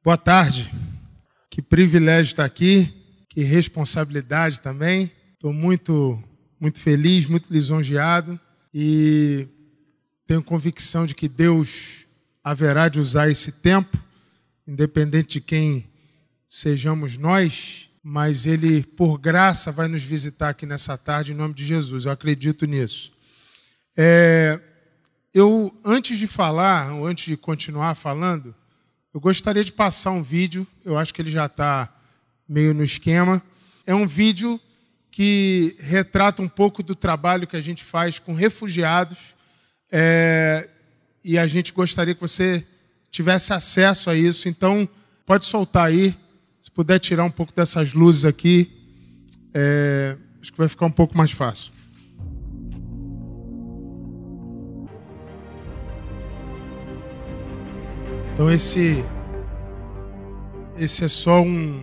Boa tarde. Que privilégio estar aqui, que responsabilidade também. Estou muito feliz, muito lisonjeado e tenho convicção de que Deus haverá de usar esse tempo, independente de quem sejamos nós, mas Ele, por graça, vai nos visitar aqui nessa tarde, em nome de Jesus. Eu acredito nisso. Antes de continuar falando, eu gostaria de passar um vídeo, eu acho que ele já está meio no esquema. É um vídeo que retrata um pouco do trabalho que a gente faz com refugiados, e a gente gostaria que você tivesse acesso a isso. Então, pode soltar aí, se puder tirar um pouco dessas luzes aqui, acho que vai ficar um pouco mais fácil. Então essa é só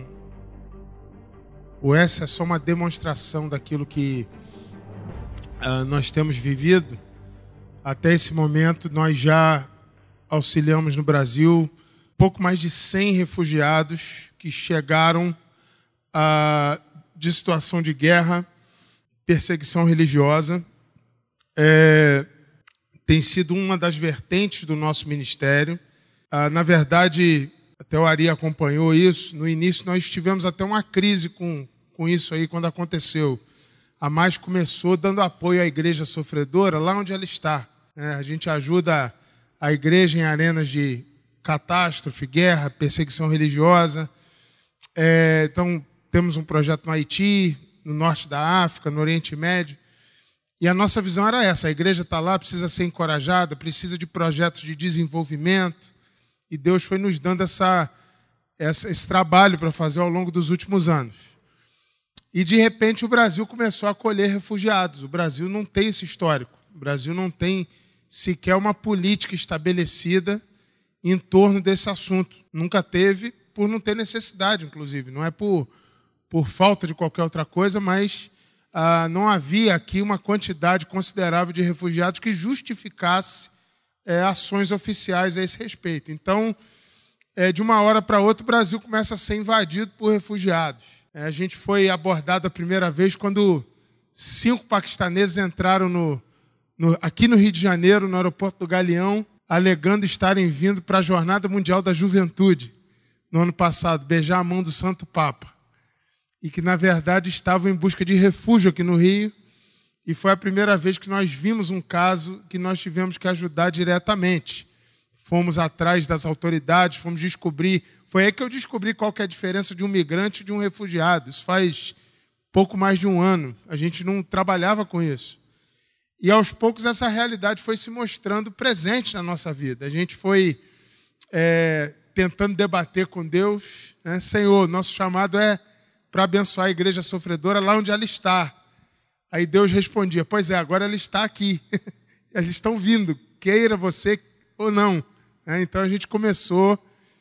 uma demonstração daquilo que nós temos vivido. Até esse momento nós já auxiliamos no Brasil pouco mais de 100 refugiados que chegaram de situação de guerra, perseguição religiosa. Tem sido uma das vertentes do nosso ministério. Na verdade, até o Ari acompanhou isso. No início, nós tivemos até uma crise com isso aí, quando aconteceu. A Mais começou dando apoio à igreja sofredora, lá onde ela está. A gente ajuda a igreja em arenas de catástrofe, guerra, perseguição religiosa. Então, temos um projeto no Haiti, no norte da África, no Oriente Médio. E a nossa visão era essa: a igreja está lá, precisa ser encorajada, precisa de projetos de desenvolvimento. E Deus foi nos dando esse trabalho para fazer ao longo dos últimos anos. E, de repente, o Brasil começou a acolher refugiados. O Brasil não tem esse histórico. O Brasil não tem sequer uma política estabelecida em torno desse assunto. Nunca teve, por não ter necessidade, inclusive. Não é por falta de qualquer outra coisa, mas não havia aqui uma quantidade considerável de refugiados que justificasse ações oficiais a esse respeito. Então, de uma hora para outra, o Brasil começa a ser invadido por refugiados. A gente foi abordado a primeira vez quando 5 paquistaneses entraram aqui no Rio de Janeiro, no aeroporto do Galeão, alegando estarem vindo para a Jornada Mundial da Juventude, no ano passado, beijar a mão do Santo Papa. E que, na verdade, estavam em busca de refúgio aqui no Rio. E foi a primeira vez que nós vimos um caso que nós tivemos que ajudar diretamente. Fomos atrás das autoridades, fomos descobrir. Foi aí que eu descobri qual que é a diferença de um migrante e de um refugiado. Isso faz pouco mais de um ano. A gente não trabalhava com isso. E, aos poucos, essa realidade foi se mostrando presente na nossa vida. A gente foi tentando debater com Deus. Senhor, nosso chamado é para abençoar a igreja sofredora lá onde ela está. Aí Deus respondia: pois é, agora ela está aqui. Eles estão vindo, queira você ou não. Então a gente começou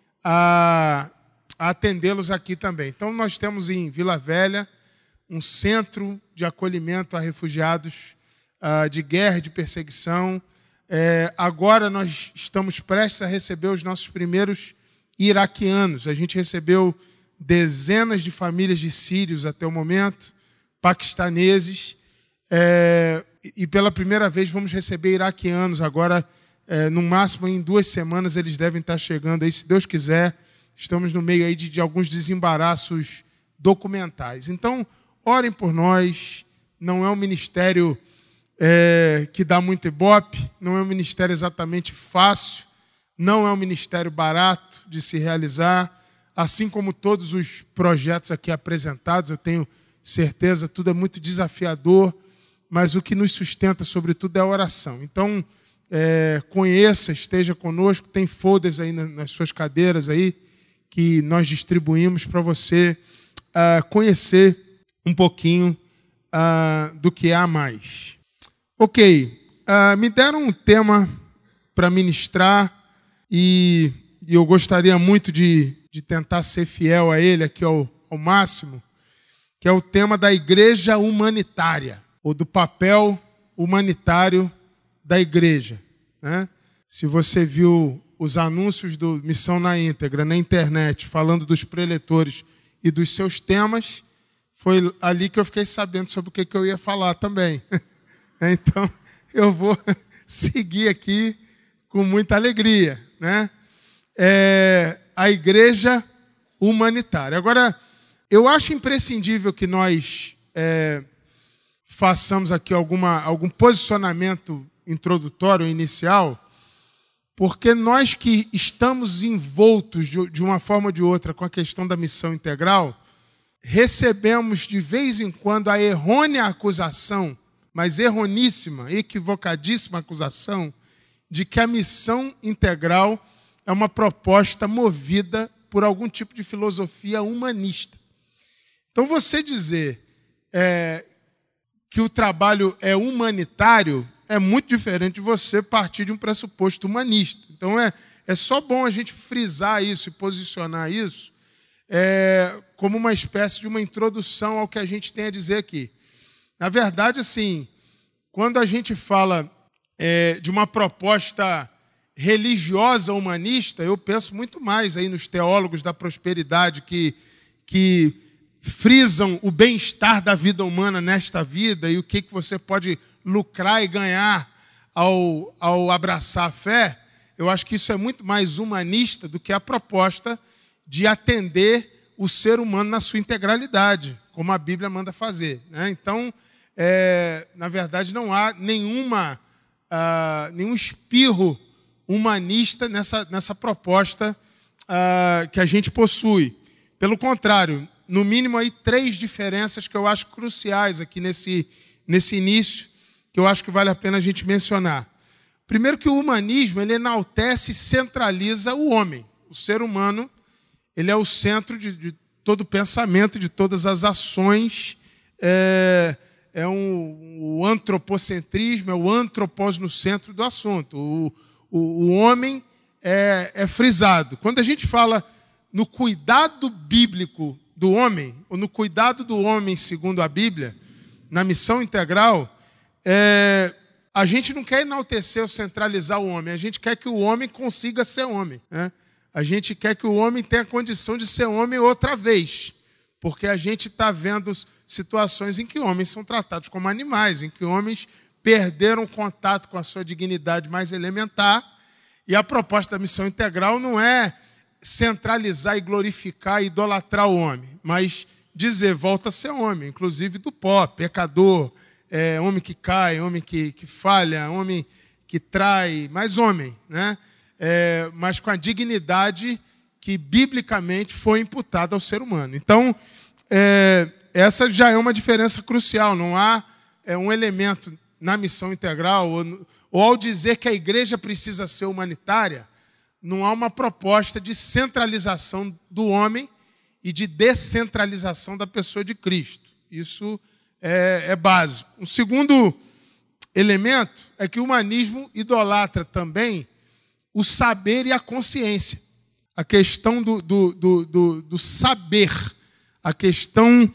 a atendê-los aqui também. Então nós temos em Vila Velha um centro de acolhimento a refugiados de guerra e de perseguição. Agora nós estamos prestes a receber os nossos primeiros iraquianos. A gente recebeu dezenas de famílias de sírios até o momento, paquistaneses, e pela primeira vez vamos receber iraquianos. Agora, no máximo em 2 semanas, eles devem estar chegando aí, se Deus quiser. Estamos no meio aí de alguns desembaraços documentais. Então, orem por nós. Não é um ministério que dá muito ibope, não é um ministério exatamente fácil, não é um ministério barato de se realizar, assim como todos os projetos aqui apresentados. Eu tenho certeza, tudo é muito desafiador, mas o que nos sustenta, sobretudo, é a oração. Então, conheça, esteja conosco, tem folders aí nas suas cadeiras aí, que nós distribuímos para você conhecer um pouquinho do que há mais. Ok, me deram um tema para ministrar e eu gostaria muito de tentar ser fiel a ele aqui ao máximo, que é o tema da igreja humanitária, ou do papel humanitário da igreja. Se você viu os anúncios do Missão na Íntegra na internet, falando dos preletores e dos seus temas, foi ali que eu fiquei sabendo sobre o que eu ia falar também. Então, eu vou seguir aqui com muita alegria, né? A igreja humanitária. Agora, eu acho imprescindível que nós façamos aqui algum posicionamento introdutório, inicial, porque nós que estamos envoltos de uma forma ou de outra com a questão da missão integral, recebemos de vez em quando a errônea acusação, mas erroníssima, equivocadíssima acusação, de que a missão integral é uma proposta movida por algum tipo de filosofia humanista. Então, você dizer que o trabalho é humanitário é muito diferente de você partir de um pressuposto humanista. Então, é só bom a gente frisar isso e posicionar isso como uma espécie de uma introdução ao que a gente tem a dizer aqui. Na verdade, assim, quando a gente fala de uma proposta religiosa humanista, eu penso muito mais aí nos teólogos da prosperidade que frisam o bem-estar da vida humana nesta vida e o que você pode lucrar e ganhar ao abraçar a fé. Eu acho que isso é muito mais humanista do que a proposta de atender o ser humano na sua integralidade, como a Bíblia manda fazer, né? Então, na verdade, não há nenhum espirro humanista nessa proposta que a gente possui. Pelo contrário, no mínimo aí 3 diferenças que eu acho cruciais aqui nesse início, que eu acho que vale a pena a gente mencionar. Primeiro, que o humanismo ele enaltece e centraliza o homem. O ser humano ele é o centro de todo o pensamento, de todas as ações. O antropocentrismo, é o antropós no centro do assunto. O homem é frisado. Quando a gente fala no cuidado bíblico do homem, ou no cuidado do homem segundo a Bíblia, na missão integral, a gente não quer enaltecer ou centralizar o homem, a gente quer que o homem consiga ser homem, né? A gente quer que o homem tenha condição de ser homem outra vez, porque a gente está vendo situações em que homens são tratados como animais, em que homens perderam contato com a sua dignidade mais elementar, e a proposta da missão integral não é centralizar e glorificar e idolatrar o homem, mas dizer, volta a ser homem, inclusive do pó, pecador, homem que cai, homem que falha, homem que trai, mas homem, né? Mas com a dignidade que biblicamente foi imputada ao ser humano. Então, essa já é uma diferença crucial. Não há um elemento na missão integral, ou ao dizer que a igreja precisa ser humanitária, não há uma proposta de centralização do homem e de descentralização da pessoa de Cristo. Isso é básico. Um segundo elemento é que o humanismo idolatra também o saber e a consciência. A questão do saber, a questão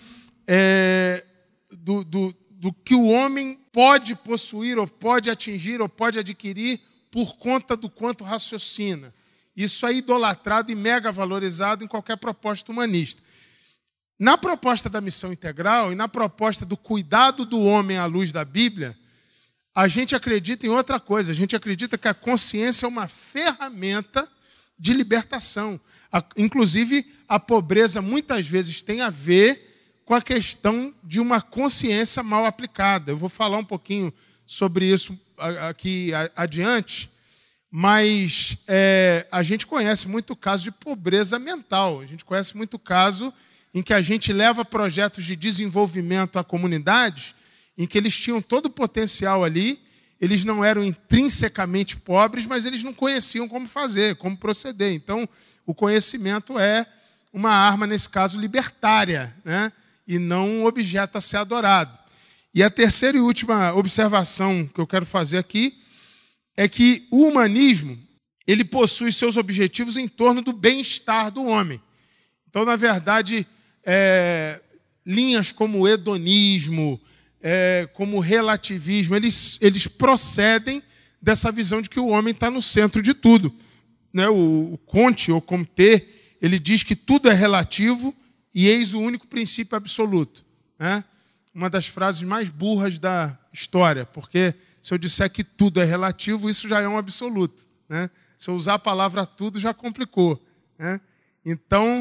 do que o homem pode possuir, ou pode atingir, ou pode adquirir por conta do quanto raciocina. Isso é idolatrado e mega valorizado em qualquer proposta humanista. Na proposta da missão integral e na proposta do cuidado do homem à luz da Bíblia, a gente acredita em outra coisa. A gente acredita que a consciência é uma ferramenta de libertação. Inclusive, a pobreza muitas vezes tem a ver com a questão de uma consciência mal aplicada. Eu vou falar um pouquinho sobre isso aqui adiante, mas a gente conhece muito caso de pobreza mental. A gente conhece muito caso em que a gente leva projetos de desenvolvimento a comunidades em que eles tinham todo o potencial ali, eles não eram intrinsecamente pobres, mas eles não conheciam como fazer, como proceder. Então, o conhecimento é uma arma, nesse caso, libertária, né? E não um objeto a ser adorado. E a terceira e última observação que eu quero fazer aqui é que o humanismo ele possui seus objetivos em torno do bem-estar do homem. Então, na verdade, linhas como o hedonismo, como o relativismo, eles procedem dessa visão de que o homem está no centro de tudo. né, o Comte, ou Comte, ele diz que tudo é relativo e eis o único princípio absoluto. Né? Uma das frases mais burras da história, porque se eu disser que tudo é relativo, isso já é um absoluto. Né? Se eu usar a palavra tudo, já complicou. Né? Então,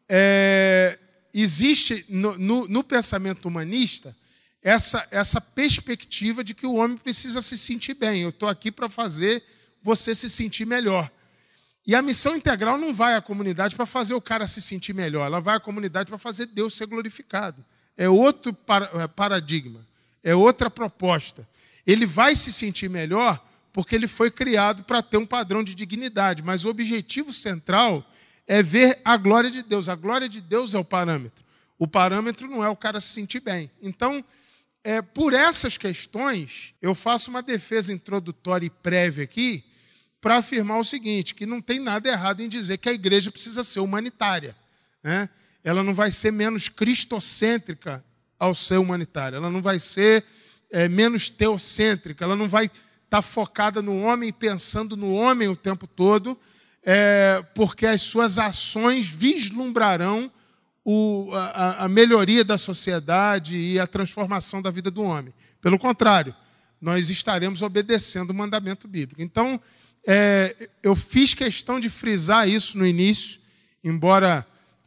existe no pensamento humanista essa perspectiva de que o homem precisa se sentir bem. Eu estou aqui para fazer você se sentir melhor. E a missão integral não vai à comunidade para fazer o cara se sentir melhor. Ela vai à comunidade para fazer Deus ser glorificado. É outro paradigma. É outra proposta. Ele vai se sentir melhor porque ele foi criado para ter um padrão de dignidade. Mas o objetivo central é ver a glória de Deus. A glória de Deus é o parâmetro. O parâmetro não é o cara se sentir bem. Então, por essas questões, eu faço uma defesa introdutória e prévia aqui para afirmar o seguinte, que não tem nada errado em dizer que a igreja precisa ser humanitária. Né? Ela não vai ser menos cristocêntrica ao ser humanitária. Ela não vai ser menos teocêntrica. Ela não vai estar focada no homem, pensando no homem o tempo todo, porque as suas ações vislumbrarão a melhoria da sociedade e a transformação da vida do homem. Pelo contrário, nós estaremos obedecendo o mandamento bíblico. Então, eu fiz questão de frisar isso no início, embora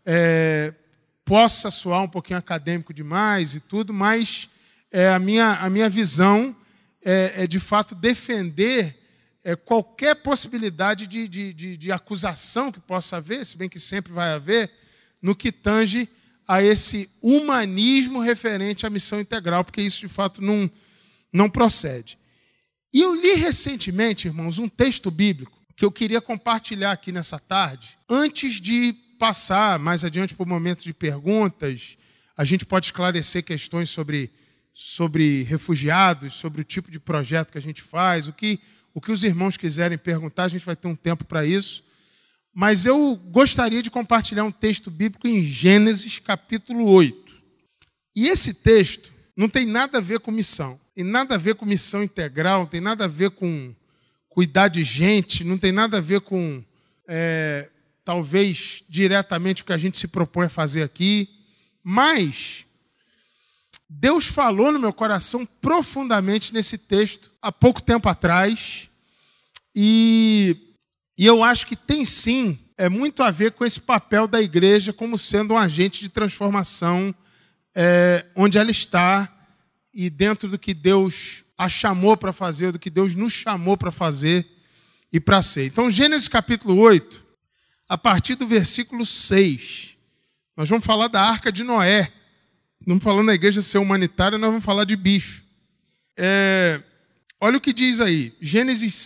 possa soar um pouquinho acadêmico demais e tudo, mas a minha visão é de fato defender qualquer possibilidade de acusação que possa haver, se bem que sempre vai haver, no que tange a esse humanismo referente à missão integral, porque isso de fato não procede. E eu li recentemente, irmãos, um texto bíblico que eu queria compartilhar aqui nessa tarde. Antes de passar mais adiante para o momento de perguntas, a gente pode esclarecer questões sobre refugiados, sobre o tipo de projeto que a gente faz, o que os irmãos quiserem perguntar, a gente vai ter um tempo para isso. Mas eu gostaria de compartilhar um texto bíblico em Gênesis, capítulo 8. E esse texto não tem nada a ver com missão. Tem nada a ver com missão integral, tem nada a ver com cuidar de gente, não tem nada a ver com, talvez, diretamente o que a gente se propõe a fazer aqui. Mas Deus falou no meu coração profundamente nesse texto há pouco tempo atrás. E eu acho que tem sim muito a ver com esse papel da igreja como sendo um agente de transformação onde ela está e dentro do que Deus a chamou para fazer, do que Deus nos chamou para fazer e para ser. Então, Gênesis capítulo 8, a partir do versículo 6, nós vamos falar da Arca de Noé. Não falando da igreja ser humanitária, nós vamos falar de bicho. Olha o que diz aí, Gênesis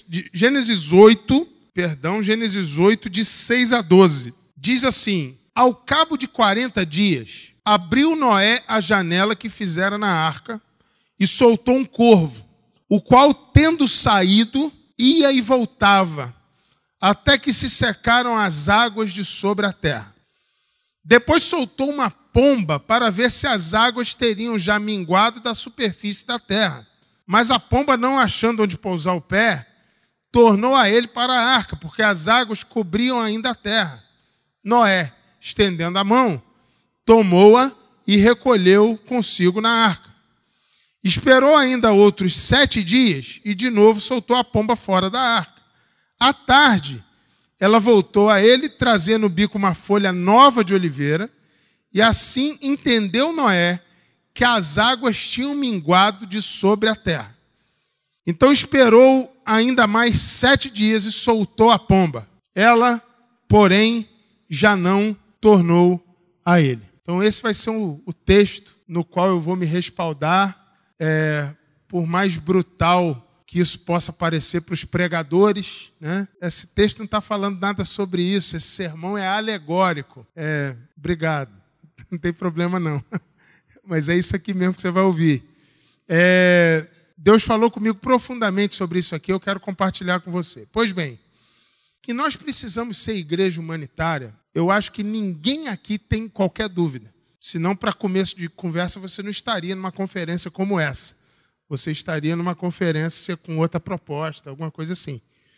8, de 6 a 12. Diz assim: ao cabo de 40 dias, abriu Noé a janela que fizera na arca e soltou um corvo, o qual, tendo saído, ia e voltava, até que se secaram as águas de sobre a terra. Depois soltou uma pomba para ver se as águas teriam já minguado da superfície da terra. Mas a pomba, não achando onde pousar o pé, tornou a ele para a arca, porque as águas cobriam ainda a terra. Noé, estendendo a mão, tomou-a e recolheu consigo na arca. Esperou ainda outros 7 dias e de novo soltou a pomba fora da arca. À tarde, ela voltou a ele, trazendo no bico uma folha nova de oliveira, e assim entendeu Noé que as águas tinham minguado de sobre a terra. Então esperou ainda mais 7 dias e soltou a pomba. Ela, porém, já não tornou a ele. Então esse vai ser o texto no qual eu vou me respaldar, por mais brutal que isso possa parecer para os pregadores, né? Esse texto não está falando nada sobre isso, esse sermão é alegórico. Obrigado, não tem problema não. Mas é isso aqui mesmo que você vai ouvir. Deus falou comigo profundamente sobre isso aqui, eu quero compartilhar com você. Pois bem, que nós precisamos ser igreja humanitária, eu acho que ninguém aqui tem qualquer dúvida. Senão, para começo de conversa, você não estaria numa conferência como essa. Você estaria numa conferência com outra proposta, alguma coisa assim.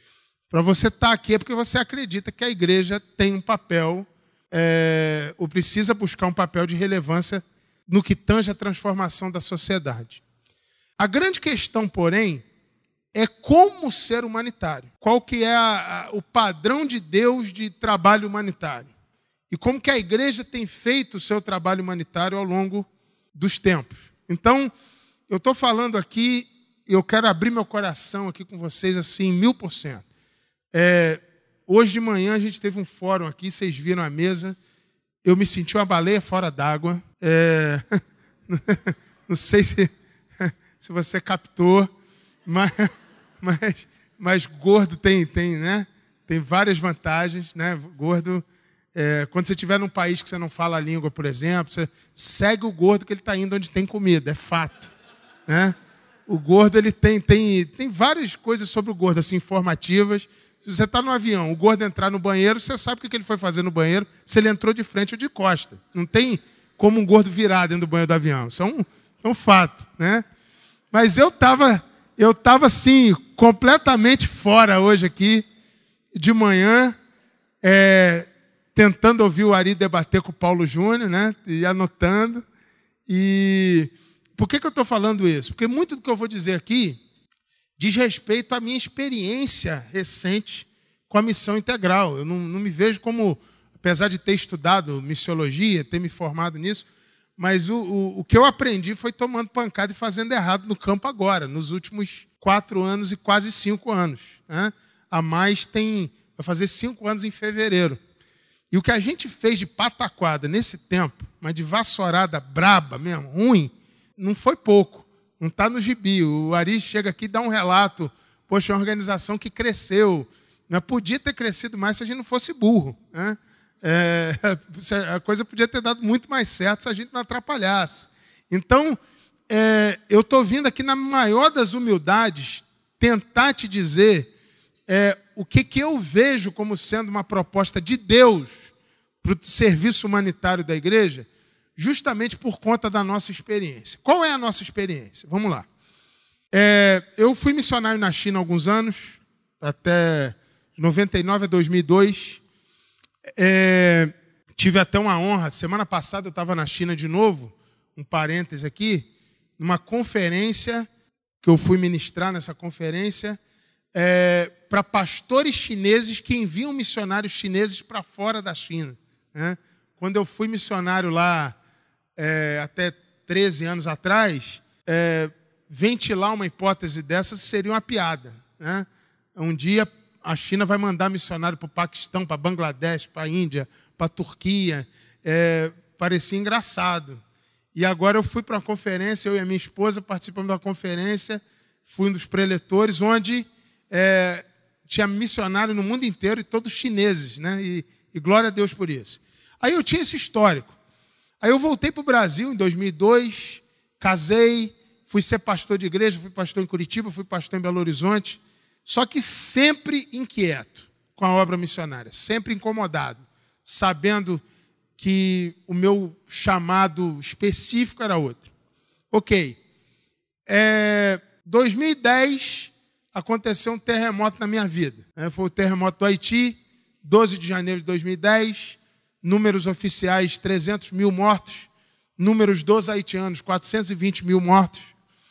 Para você estar aqui é porque você acredita que a igreja tem um papel, ou precisa buscar um papel de relevância no que tange a transformação da sociedade. A grande questão, porém, é como ser humanitário. Qual que é o padrão de Deus de trabalho humanitário. E como que a igreja tem feito o seu trabalho humanitário ao longo dos tempos. Então, eu estou falando aqui, eu quero abrir meu coração aqui com vocês assim, 1000%. Hoje de manhã a gente teve um fórum aqui, vocês viram a mesa, eu me senti uma baleia fora d'água. Não sei se você captou, mas gordo tem, né? Tem várias vantagens, né? Gordo, quando você estiver num país que você não fala a língua, por exemplo, você segue o gordo que ele está indo onde tem comida, é fato, né? O gordo ele tem várias coisas sobre o gordo assim informativas. Se você está no avião, o gordo entrar no banheiro, você sabe o que ele foi fazer no banheiro, se ele entrou de frente ou de costa. Não tem como um gordo virar dentro do banheiro do avião. Isso é um fato, né? Mas eu estava assim, completamente fora hoje aqui, de manhã, tentando ouvir o Ari debater com o Paulo Júnior, né? E anotando. E por que eu estou falando isso? Porque muito do que eu vou dizer aqui diz respeito à minha experiência recente com a missão integral. Eu não me vejo como, apesar de ter estudado missiologia, ter me formado nisso, mas o que eu aprendi foi tomando pancada e fazendo errado no campo agora, nos últimos 4 anos e quase 5 anos. Né? A mais vai fazer 5 anos em fevereiro. E o que a gente fez de pataquada nesse tempo, mas de vassourada braba mesmo, ruim, não foi pouco. Não está no gibi. O Ari chega aqui e dá um relato. Poxa, é uma organização que cresceu. Mas podia ter crescido mais se a gente não fosse burro. Né? A coisa podia ter dado muito mais certo se a gente não atrapalhasse. Então, eu estou vindo aqui na maior das humildades tentar te dizer o que eu vejo como sendo uma proposta de Deus para o serviço humanitário da igreja, justamente por conta da nossa experiência. Qual é a nossa experiência? Vamos lá. Eu fui missionário na China há alguns anos, até 99 a 2002. Tive até uma honra. Semana passada eu estava na China de novo, um parêntese aqui, numa conferência que eu fui ministrar nessa conferência, para pastores chineses que enviam missionários chineses para fora da China. Né? Quando eu fui missionário lá, até 13 anos atrás, ventilar uma hipótese dessa seria uma piada. Né? Um dia a China vai mandar missionário para o Paquistão, para Bangladesh, para a Índia, para a Turquia. Parecia engraçado. E agora eu fui para uma conferência, eu e a minha esposa participamos da conferência, fui um dos preletores, onde tinha missionário no mundo inteiro e todos chineses, né? E glória a Deus por isso. Aí eu tinha esse histórico. Aí eu voltei para o Brasil em 2002, casei, fui ser pastor de igreja, fui pastor em Curitiba, fui pastor em Belo Horizonte, só que sempre inquieto com a obra missionária, sempre incomodado, sabendo que o meu chamado específico era outro. Ok. 2010 aconteceu um terremoto na minha vida. Foi o terremoto do Haiti, 12 de janeiro de 2010, números oficiais 300 mil mortos, números dos haitianos 420 mil mortos.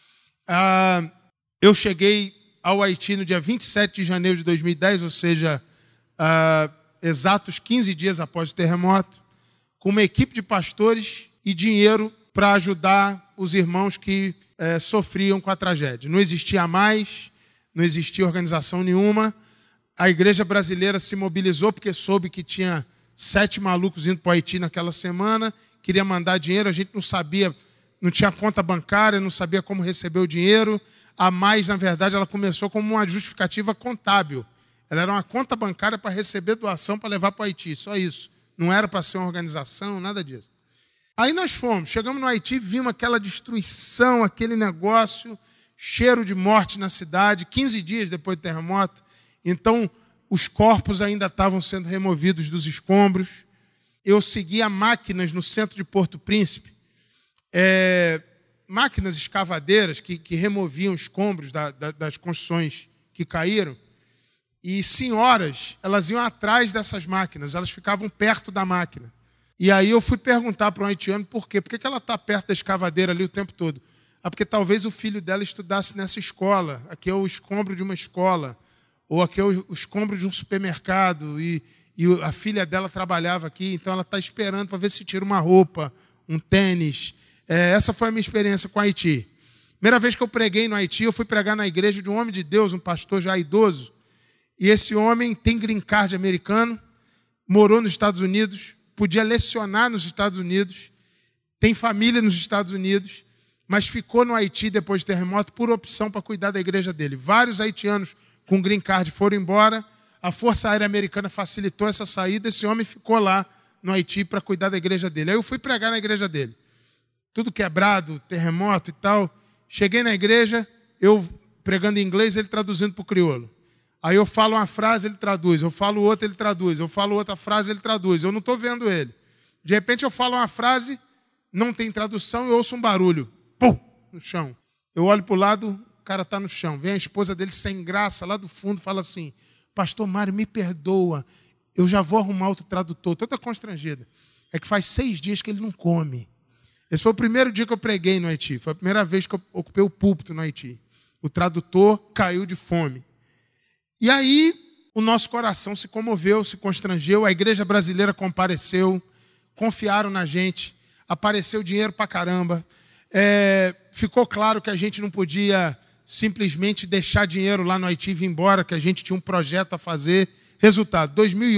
Eu cheguei ao Haiti no dia 27 de janeiro de 2010, ou seja, exatos 15 dias após o terremoto, com uma equipe de pastores e dinheiro para ajudar os irmãos que sofriam com a tragédia. Não existia mais, não existia organização nenhuma. A igreja brasileira se mobilizou porque soube que tinha 7 malucos indo para o Haiti naquela semana, queria mandar dinheiro, a gente não sabia, não tinha conta bancária, não sabia como receber o dinheiro. A mais, na verdade, ela começou como uma justificativa contábil. Ela era uma conta bancária para receber doação para levar para o Haiti, só isso. Não era para ser uma organização, nada disso. Aí nós chegamos no Haiti, vimos aquela destruição, aquele negócio, cheiro de morte na cidade, 15 dias depois do terremoto. Então, os corpos ainda estavam sendo removidos dos escombros. Eu seguia máquinas no centro de Porto Príncipe, máquinas escavadeiras que removiam escombros das construções que caíram. E senhoras, elas iam atrás dessas máquinas, elas ficavam perto da máquina. E aí eu fui perguntar para um haitiano por quê. Por que ela está perto da escavadeira ali o tempo todo? Porque talvez o filho dela estudasse nessa escola. Aqui é o escombro de uma escola. Ou aqui é o escombro de um supermercado. E a filha dela trabalhava aqui, então ela está esperando para ver se tira uma roupa, um tênis. Essa foi a minha experiência com Haiti. Primeira vez que eu preguei no Haiti, eu fui pregar na igreja de um homem de Deus, um pastor já idoso. E esse homem tem green card americano, morou nos Estados Unidos, podia lecionar nos Estados Unidos, tem família nos Estados Unidos, mas ficou no Haiti depois do terremoto por opção para cuidar da igreja dele. Vários haitianos com green card foram embora, a Força Aérea Americana facilitou essa saída, esse homem ficou lá no Haiti para cuidar da igreja dele. Aí eu fui pregar na igreja dele. Tudo quebrado, terremoto e tal. Cheguei na igreja, eu pregando em inglês, ele traduzindo para o crioulo. Aí eu falo uma frase, ele traduz. Eu falo outra, ele traduz. Eu falo outra frase, ele traduz. Eu não estou vendo ele. De repente eu falo uma frase, não tem tradução, eu ouço um barulho. Pum! No chão. Eu olho para o lado, o cara está no chão. Vem a esposa dele sem graça, lá do fundo, fala assim: Pastor Mário, me perdoa. Eu já vou arrumar outro tradutor. Toda constrangida. É que faz 6 dias que ele não come. Esse foi o primeiro dia que eu preguei no Haiti. Foi a primeira vez que eu ocupei o púlpito no Haiti. O tradutor caiu de fome. E aí, o nosso coração se comoveu, se constrangeu, a igreja brasileira compareceu, confiaram na gente, apareceu dinheiro pra caramba. Ficou claro que a gente não podia simplesmente deixar dinheiro lá no Haiti e vir embora, que a gente tinha um projeto a fazer. Resultado,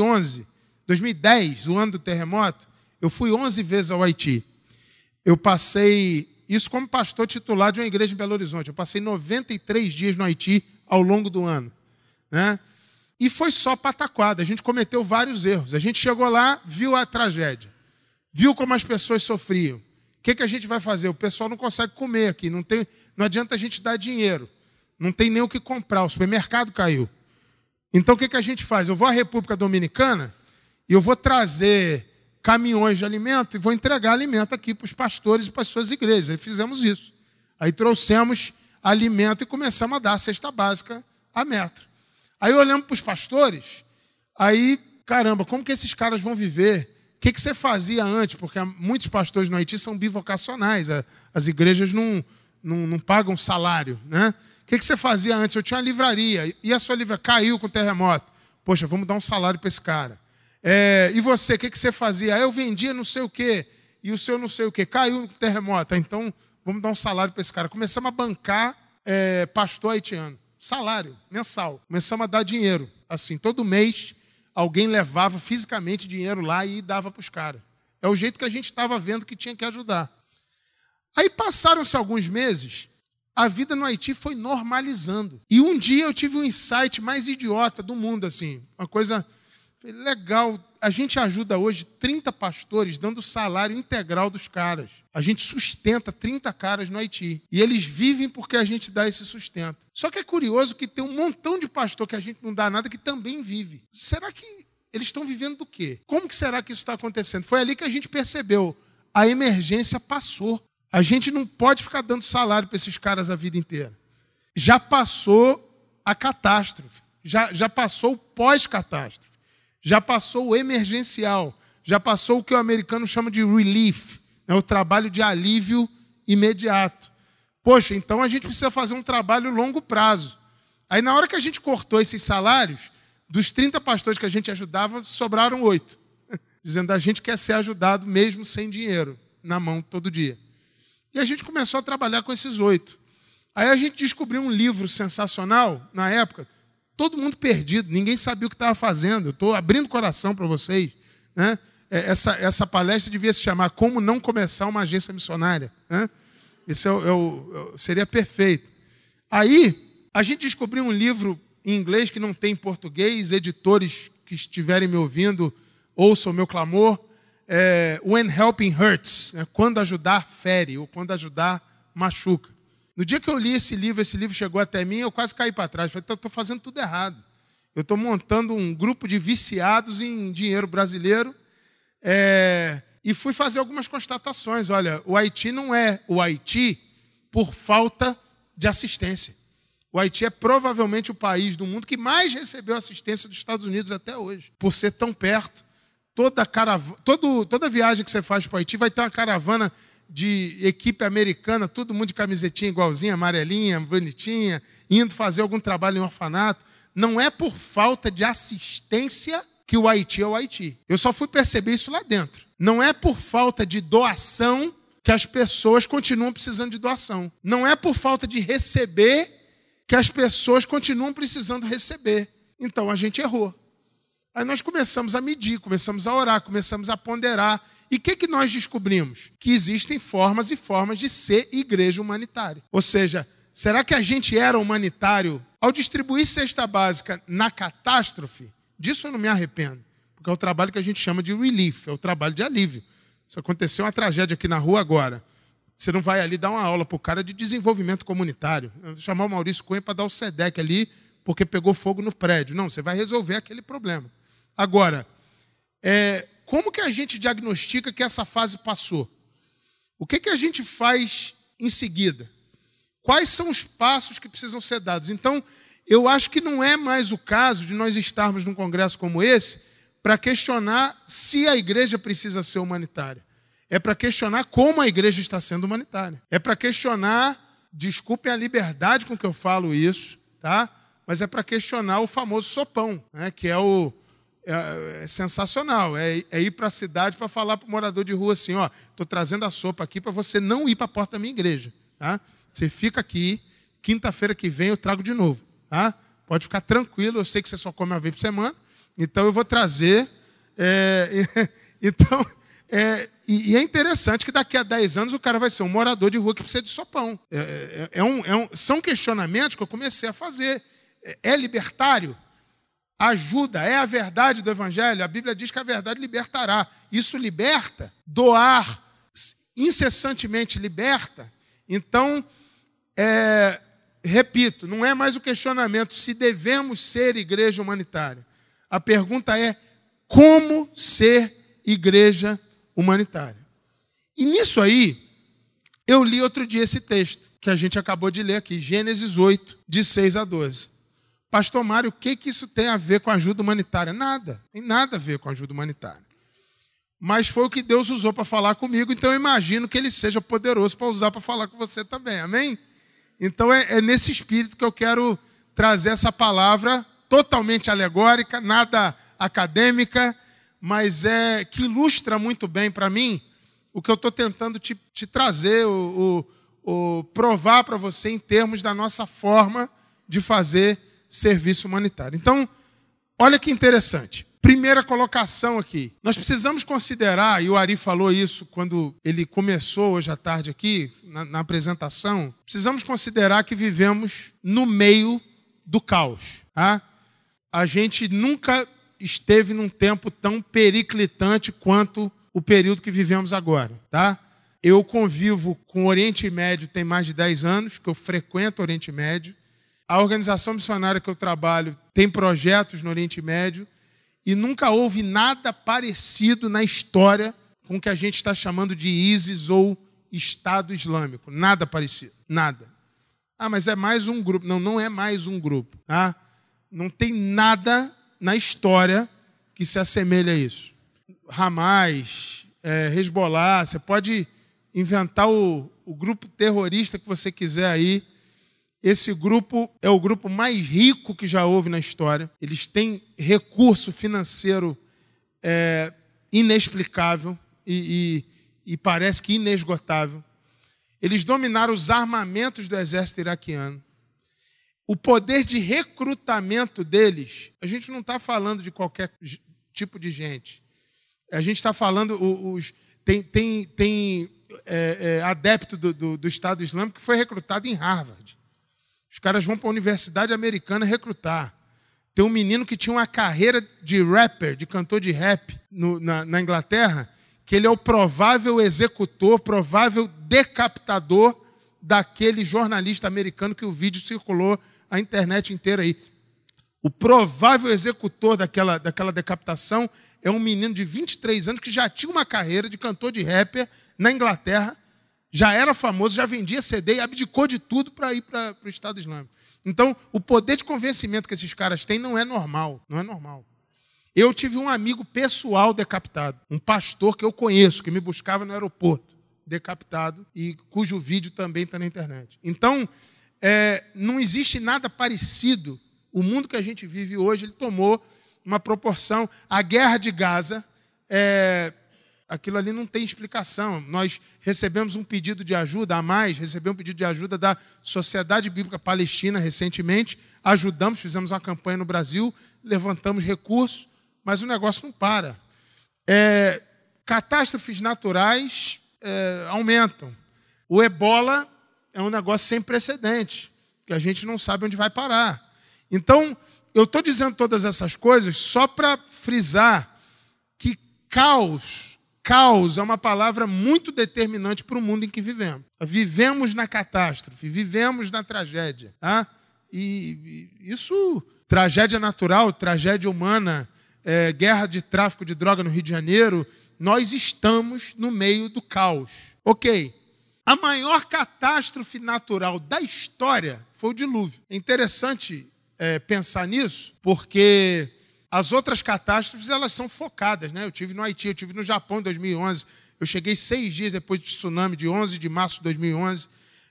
2010, o ano do terremoto, eu fui 11 vezes ao Haiti. Eu passei, isso como pastor titular de uma igreja em Belo Horizonte, eu passei 93 dias no Haiti ao longo do ano. Né? E foi só pataquada, a gente cometeu vários erros. A gente chegou lá, viu a tragédia, viu como as pessoas sofriam. O que a gente vai fazer? O pessoal não consegue comer aqui, não adianta a gente dar dinheiro, não tem nem o que comprar, o supermercado caiu. Então o que a gente faz? Eu vou à República Dominicana e eu vou trazer caminhões de alimento e vou entregar alimento aqui para os pastores e para as suas igrejas. Aí fizemos isso. Aí trouxemos alimento e começamos a dar a cesta básica a metro. Aí olhamos para os pastores, aí, caramba, como que esses caras vão viver? O que você fazia antes? Porque muitos pastores no Haiti são bivocacionais, as igrejas não pagam salário. Né? O que você fazia antes? Eu tinha uma livraria, e a sua livraria caiu com o terremoto. Poxa, vamos dar um salário para esse cara. E você, o que você fazia? Eu vendia não sei o quê, e o seu não sei o quê. Caiu no terremoto, então vamos dar um salário para esse cara. Começamos a bancar pastor haitiano. Salário mensal. Começamos a dar dinheiro. Assim, todo mês, alguém levava fisicamente dinheiro lá e dava para os caras. É o jeito que a gente estava vendo que tinha que ajudar. Aí passaram-se alguns meses, a vida no Haiti foi normalizando. E um dia eu tive um insight mais idiota do mundo, assim. Uma coisa legal. A gente ajuda hoje 30 pastores dando o salário integral dos caras. A gente sustenta 30 caras no Haiti. E eles vivem porque a gente dá esse sustento. Só que é curioso que tem um montão de pastor que a gente não dá nada que também vive. Será que eles estão vivendo do quê? Como que será que isso está acontecendo? Foi ali que a gente percebeu. A emergência passou. A gente não pode ficar dando salário para esses caras a vida inteira. Já passou a catástrofe. Já passou o pós-catástrofe. Já passou o emergencial, já passou o que o americano chama de relief, né, o trabalho de alívio imediato. Poxa, então a gente precisa fazer um trabalho longo prazo. Aí na hora que a gente cortou esses salários, dos 30 pastores que a gente ajudava, sobraram 8. Dizendo, a gente quer ser ajudado mesmo sem dinheiro na mão todo dia. E a gente começou a trabalhar com esses 8. Aí a gente descobriu um livro sensacional, na época, todo mundo perdido, ninguém sabia o que estava fazendo. Eu estou abrindo o coração para vocês. Né? Essa palestra devia se chamar Como Não Começar uma Agência Missionária. Né? Esse seria perfeito. Aí, a gente descobriu um livro em inglês que não tem em português. Editores que estiverem me ouvindo, ouçam o meu clamor. When Helping Hurts. Né? Quando ajudar, fere. Ou quando ajudar, machuca. No dia que eu li esse livro chegou até mim, eu quase caí para trás. Falei, estou fazendo tudo errado. Eu estou montando um grupo de viciados em dinheiro brasileiro e fui fazer algumas constatações. Olha, o Haiti não é o Haiti por falta de assistência. O Haiti é provavelmente o país do mundo que mais recebeu assistência dos Estados Unidos até hoje, por ser tão perto. Toda viagem que você faz para o Haiti vai ter uma caravana de equipe americana, todo mundo de camisetinha igualzinha, amarelinha, bonitinha, indo fazer algum trabalho em orfanato. Não é por falta de assistência que o Haiti é o Haiti. Eu só fui perceber isso lá dentro. Não é por falta de doação que as pessoas continuam precisando de doação. Não é por falta de receber que as pessoas continuam precisando receber. Então a gente errou. Aí nós começamos a medir, começamos a orar, começamos a ponderar. E o que nós descobrimos? Que existem formas e formas de ser igreja humanitária. Ou seja, será que a gente era humanitário ao distribuir cesta básica na catástrofe? Disso eu não me arrependo, porque é o trabalho que a gente chama de relief, é o trabalho de alívio. Se acontecer uma tragédia aqui na rua agora, você não vai ali dar uma aula para o cara de desenvolvimento comunitário. Eu vou chamar o Maurício Cunha para dar o SEDEC ali, porque pegou fogo no prédio. Não, você vai resolver aquele problema. Agora, como que a gente diagnostica que essa fase passou? O que a gente faz em seguida? Quais são os passos que precisam ser dados? Então, eu acho que não é mais o caso de nós estarmos num congresso como esse para questionar se a igreja precisa ser humanitária. É para questionar como a igreja está sendo humanitária. É para questionar, desculpem a liberdade com que eu falo isso, tá? Mas é para questionar o famoso sopão, né? Que é sensacional. É ir para a cidade para falar para o morador de rua assim, ó, estou trazendo a sopa aqui para você não ir para a porta da minha igreja. Tá? Você fica aqui, quinta-feira que vem eu trago de novo. Tá? Pode ficar tranquilo, eu sei que você só come uma vez por semana, então eu vou trazer. E é interessante que daqui a 10 anos o cara vai ser um morador de rua que precisa de sopão. São questionamentos que eu comecei a fazer. É libertário? Ajuda, é a verdade do Evangelho. A Bíblia diz que a verdade libertará. Isso liberta. Doar incessantemente liberta. Então, repito, não é mais o questionamento se devemos ser igreja humanitária. A pergunta é como ser igreja humanitária. E nisso aí, eu li outro dia esse texto que a gente acabou de ler aqui, Gênesis 8, de 6 a 12. Pastor Mário, o que isso tem a ver com ajuda humanitária? Nada, tem nada a ver com ajuda humanitária. Mas foi o que Deus usou para falar comigo, então eu imagino que Ele seja poderoso para usar para falar com você também, amém? Então é nesse espírito que eu quero trazer essa palavra totalmente alegórica, nada acadêmica, mas que ilustra muito bem para mim o que eu estou tentando te trazer, provar para você em termos da nossa forma de fazer serviço humanitário. Então, olha que interessante. Primeira colocação aqui. Nós precisamos considerar, e o Ari falou isso quando ele começou hoje à tarde aqui, na apresentação, precisamos considerar que vivemos no meio do caos. Tá? A gente nunca esteve num tempo tão periclitante quanto o período que vivemos agora. Tá? Eu convivo com o Oriente Médio tem mais de 10 anos, que eu frequento o Oriente Médio. A organização missionária que eu trabalho tem projetos no Oriente Médio e nunca houve nada parecido na história com o que a gente está chamando de ISIS ou Estado Islâmico. Nada parecido, nada. Ah, mas é mais um grupo. Não, não é mais um grupo. Tá? Não tem nada na história que se assemelhe a isso. Hamas, Hezbollah, você pode inventar o grupo terrorista que você quiser aí. Esse grupo é o grupo mais rico que já houve na história. Eles têm recurso financeiro inexplicável e parece que inesgotável. Eles dominaram os armamentos do exército iraquiano. O poder de recrutamento deles, a gente não está falando de qualquer tipo de gente. A gente está falando... Tem adepto do Estado Islâmico que foi recrutado em Harvard. Os caras vão para a universidade americana recrutar. Tem um menino que tinha uma carreira de rapper, de cantor de rap na Inglaterra, que ele é o provável executor, provável decapitador daquele jornalista americano que o vídeo circulou a internet inteira aí. O provável executor daquela decapitação é um menino de 23 anos que já tinha uma carreira de cantor de rapper na Inglaterra já era famoso, já vendia CD e abdicou de tudo para ir para o Estado Islâmico. Então, o poder de convencimento que esses caras têm não é normal. Não é normal. Eu tive um amigo pessoal decapitado, um pastor que eu conheço, que me buscava no aeroporto, decapitado, e cujo vídeo também está na internet. Então, não existe nada parecido. O mundo que a gente vive hoje, ele tomou uma proporção. A guerra de Gaza, aquilo ali não tem explicação. Nós recebemos um pedido de ajuda a mais, recebemos um pedido de ajuda da Sociedade Bíblica Palestina recentemente, ajudamos, fizemos uma campanha no Brasil, levantamos recursos, mas o negócio não para. Catástrofes naturais aumentam. O ebola é um negócio sem precedentes, que a gente não sabe onde vai parar. Então, eu estou dizendo todas essas coisas só para frisar que caos é uma palavra muito determinante para o mundo em que vivemos. Vivemos na catástrofe, vivemos na tragédia. Tá? E isso, tragédia natural, tragédia humana, guerra de tráfico de droga no Rio de Janeiro, nós estamos no meio do caos. Ok. A maior catástrofe natural da história foi o dilúvio. É interessante pensar nisso, porque as outras catástrofes, elas são focadas, né? Eu tive no Haiti, eu tive no Japão em 2011, eu cheguei 6 dias depois do tsunami de 11 de março de 2011.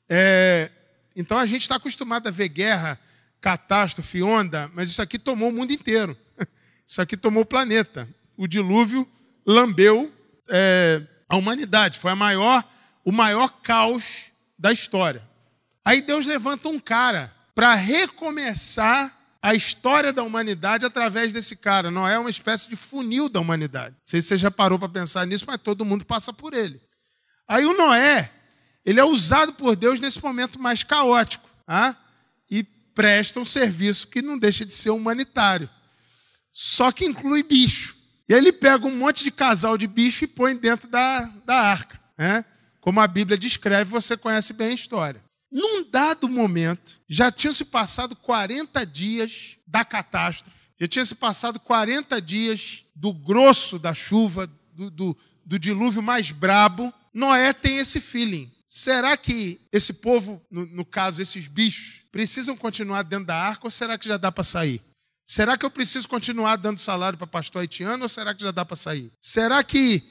Então, a gente está acostumado a ver guerra, catástrofe, onda, mas isso aqui tomou o mundo inteiro. Isso aqui tomou o planeta. O dilúvio lambeu a humanidade. Foi o maior caos da história. Aí Deus levanta um cara para recomeçar a história da humanidade através desse cara. Noé é uma espécie de funil da humanidade. Não sei se você já parou para pensar nisso, mas todo mundo passa por ele. Aí o Noé, ele é usado por Deus nesse momento mais caótico. Tá? E presta um serviço que não deixa de ser humanitário. Só que inclui bicho. E aí ele pega um monte de casal de bicho e põe dentro da arca. Né? Como a Bíblia descreve, você conhece bem a história. Num dado momento, já tinham se passado 40 dias da catástrofe, já tinha se passado 40 dias do grosso da chuva, do dilúvio mais brabo. Noé tem esse feeling. Será que esse povo, no caso, esses bichos, precisam continuar dentro da arca ou será que já dá para sair? Será que eu preciso continuar dando salário para pastor haitiano ou será que já dá para sair? Será que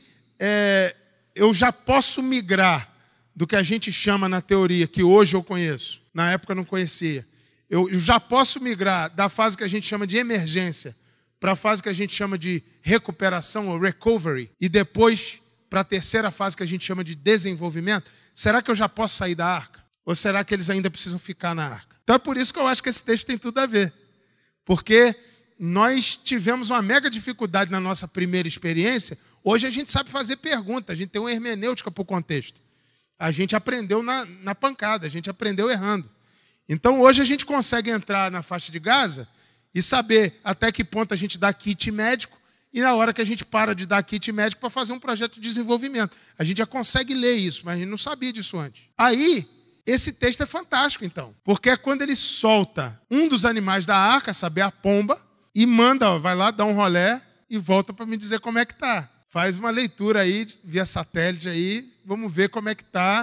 eu já posso migrar do que a gente chama na teoria, que hoje eu conheço, na época eu não conhecia. Eu já posso migrar da fase que a gente chama de emergência para a fase que a gente chama de recuperação ou recovery e depois para a terceira fase que a gente chama de desenvolvimento. Será que eu já posso sair da arca? Ou será que eles ainda precisam ficar na arca? Então é por isso que eu acho que esse texto tem tudo a ver. Porque nós tivemos uma mega dificuldade na nossa primeira experiência. Hoje a gente sabe fazer pergunta, a gente tem uma hermenêutica para o contexto. A gente aprendeu na pancada, a gente aprendeu errando. Então, hoje a gente consegue entrar na faixa de Gaza e saber até que ponto a gente dá kit médico e na hora que a gente para de dar kit médico para fazer um projeto de desenvolvimento. A gente já consegue ler isso, mas a gente não sabia disso antes. Aí, esse texto é fantástico, então, porque é quando ele solta um dos animais da arca, saber a pomba, e manda, vai lá, dá um rolé e volta para me dizer como é que está. Faz uma leitura aí, via satélite aí, vamos ver como é que está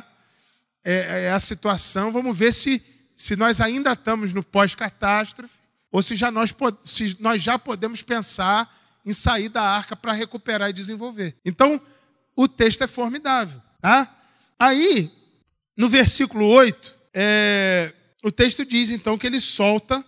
a situação, vamos ver se nós ainda estamos no pós-catástrofe ou se nós já podemos pensar em sair da arca para recuperar e desenvolver. Então, o texto é formidável. Tá? Aí, no versículo 8, o texto diz, então, que ele solta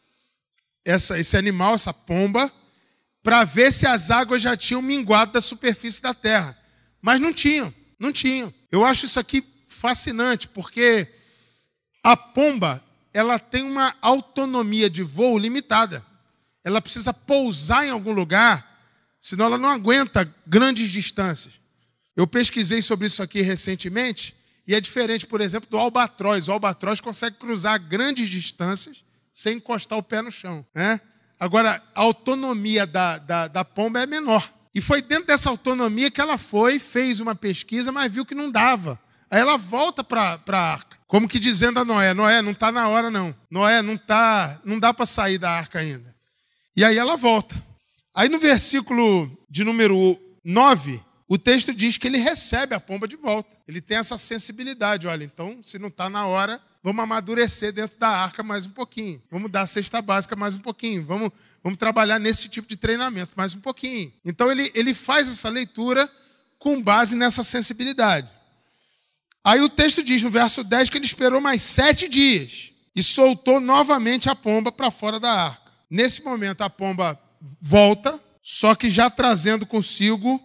esse animal, essa pomba, para ver se as águas já tinham minguado da superfície da terra. Mas não tinham. Eu acho isso aqui fascinante, porque a pomba, ela tem uma autonomia de voo limitada. Ela precisa pousar em algum lugar, senão ela não aguenta grandes distâncias. Eu pesquisei sobre isso aqui recentemente, e é diferente, por exemplo, do albatroz. O albatroz consegue cruzar grandes distâncias sem encostar o pé no chão, né? Agora, a autonomia da pomba é menor. E foi dentro dessa autonomia que ela fez uma pesquisa, mas viu que não dava. Aí ela volta para a arca, como que dizendo a Noé, não está na hora não. Noé, não dá para sair da arca ainda. E aí ela volta. Aí no versículo de número 9, o texto diz que ele recebe a pomba de volta. Ele tem essa sensibilidade. Olha, então, se não está na hora, vamos amadurecer dentro da arca mais um pouquinho. Vamos dar a cesta básica mais um pouquinho. Vamos trabalhar nesse tipo de treinamento mais um pouquinho. Então, ele faz essa leitura com base nessa sensibilidade. Aí o texto diz no verso 10 que ele esperou mais 7 dias e soltou novamente a pomba para fora da arca. Nesse momento, a pomba volta, só que já trazendo consigo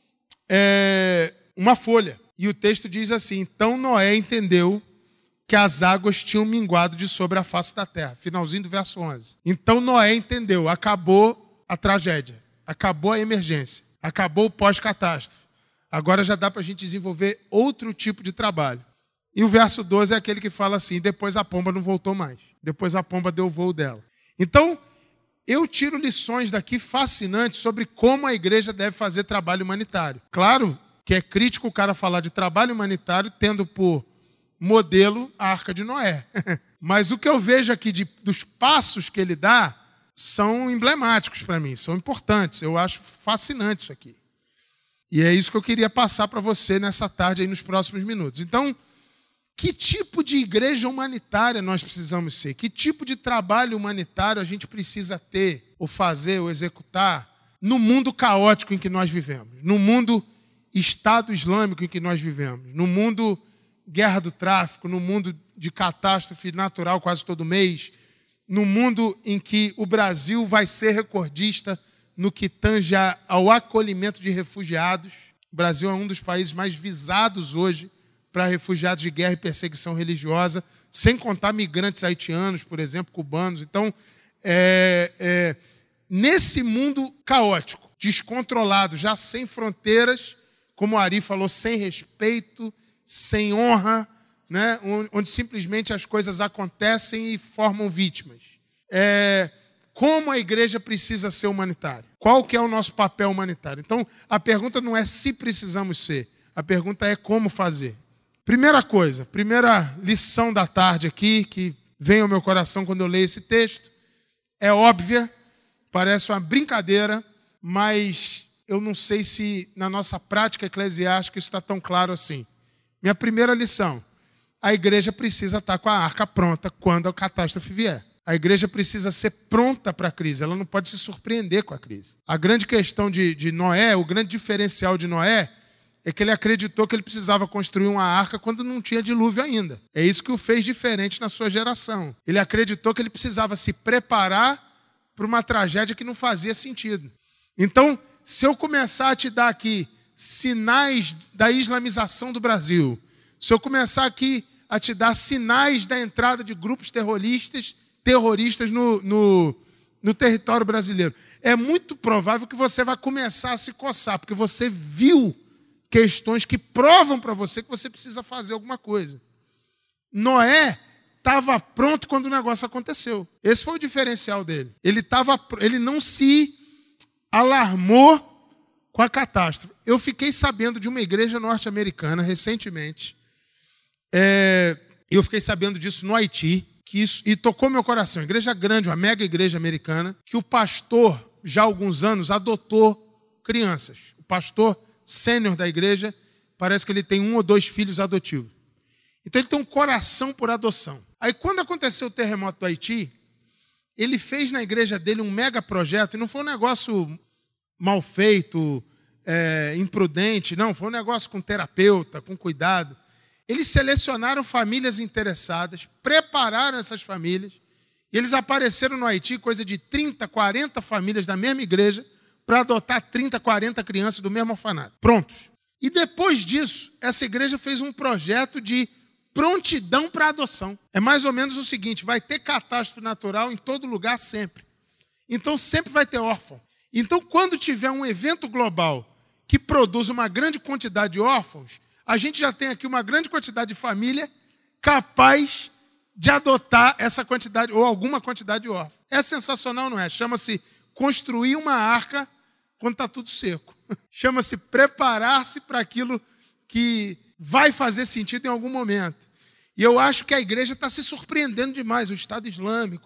uma folha. E o texto diz assim: então Noé entendeu que as águas tinham minguado de sobre a face da terra. Finalzinho do verso 11. Então Noé entendeu, acabou a tragédia, acabou a emergência, acabou o pós-catástrofe. Agora já dá para a gente desenvolver outro tipo de trabalho. E o verso 12 é aquele que fala assim: depois a pomba não voltou mais. Depois a pomba deu o voo dela. Então, eu tiro lições daqui fascinantes sobre como a igreja deve fazer trabalho humanitário. Claro que é crítico o cara falar de trabalho humanitário tendo por modelo a Arca de Noé. Mas o que eu vejo aqui dos passos que ele dá são emblemáticos para mim, são importantes. Eu acho fascinante isso aqui. E é isso que eu queria passar para você nessa tarde, aí nos próximos minutos. Então, que tipo de igreja humanitária nós precisamos ser? Que tipo de trabalho humanitário a gente precisa ter, ou fazer, ou executar no mundo caótico em que nós vivemos? No mundo Estado Islâmico em que nós vivemos? No mundo guerra do tráfico? No mundo de catástrofe natural quase todo mês? No mundo em que o Brasil vai ser recordista no que tange ao acolhimento de refugiados? O Brasil é um dos países mais visados hoje para refugiados de guerra e perseguição religiosa, sem contar migrantes haitianos, por exemplo, cubanos. Então, nesse mundo caótico, descontrolado, já sem fronteiras, como o Ari falou, sem respeito, sem honra, né? Onde simplesmente as coisas acontecem e formam vítimas. Como a igreja precisa ser humanitária? Qual que é o nosso papel humanitário? Então, a pergunta não é se precisamos ser, a pergunta é como fazer. Primeira coisa, primeira lição da tarde aqui, que vem ao meu coração quando eu leio esse texto, é óbvia, parece uma brincadeira, mas eu não sei se na nossa prática eclesiástica isso está tão claro assim. Minha primeira lição: a igreja precisa estar com a arca pronta quando a catástrofe vier. A igreja precisa ser pronta para a crise, ela não pode se surpreender com a crise. A grande questão de Noé, o grande diferencial de Noé, é que ele acreditou que ele precisava construir uma arca quando não tinha dilúvio ainda. É isso que o fez diferente na sua geração. Ele acreditou que ele precisava se preparar para uma tragédia que não fazia sentido. Então, se eu começar a te dar aqui sinais da islamização do Brasil, se eu começar aqui a te dar sinais da entrada de grupos terroristas no território brasileiro, é muito provável que você vai começar a se coçar, porque você viu questões que provam para você que você precisa fazer alguma coisa. Noé estava pronto quando o negócio aconteceu. Esse foi o diferencial dele. Ele não se alarmou com a catástrofe. Eu fiquei sabendo de uma igreja norte-americana recentemente. Eu fiquei sabendo disso no Haiti, e tocou meu coração. Igreja grande, uma mega igreja americana, que o pastor, já há alguns anos, adotou crianças. O pastor sênior da igreja, parece que ele tem 1 ou 2 filhos adotivos. Então ele tem um coração por adoção. Aí quando aconteceu o terremoto do Haiti, ele fez na igreja dele um mega projeto, e não foi um negócio mal feito, imprudente, não, foi um negócio com terapeuta, com cuidado. Eles selecionaram famílias interessadas, prepararam essas famílias, e eles apareceram no Haiti, coisa de 30, 40 famílias da mesma igreja, para adotar 30, 40 crianças do mesmo orfanato. Prontos. E depois disso, essa igreja fez um projeto de prontidão para adoção. É mais ou menos o seguinte: vai ter catástrofe natural em todo lugar sempre. Então sempre vai ter órfão. Então quando tiver um evento global que produz uma grande quantidade de órfãos, a gente já tem aqui uma grande quantidade de família capaz de adotar essa quantidade, ou alguma quantidade de órfãos. É sensacional, não é? Chama-se construir uma arca quando está tudo seco. Chama-se preparar-se para aquilo que vai fazer sentido em algum momento. E eu acho que a igreja está se surpreendendo demais. O Estado Islâmico,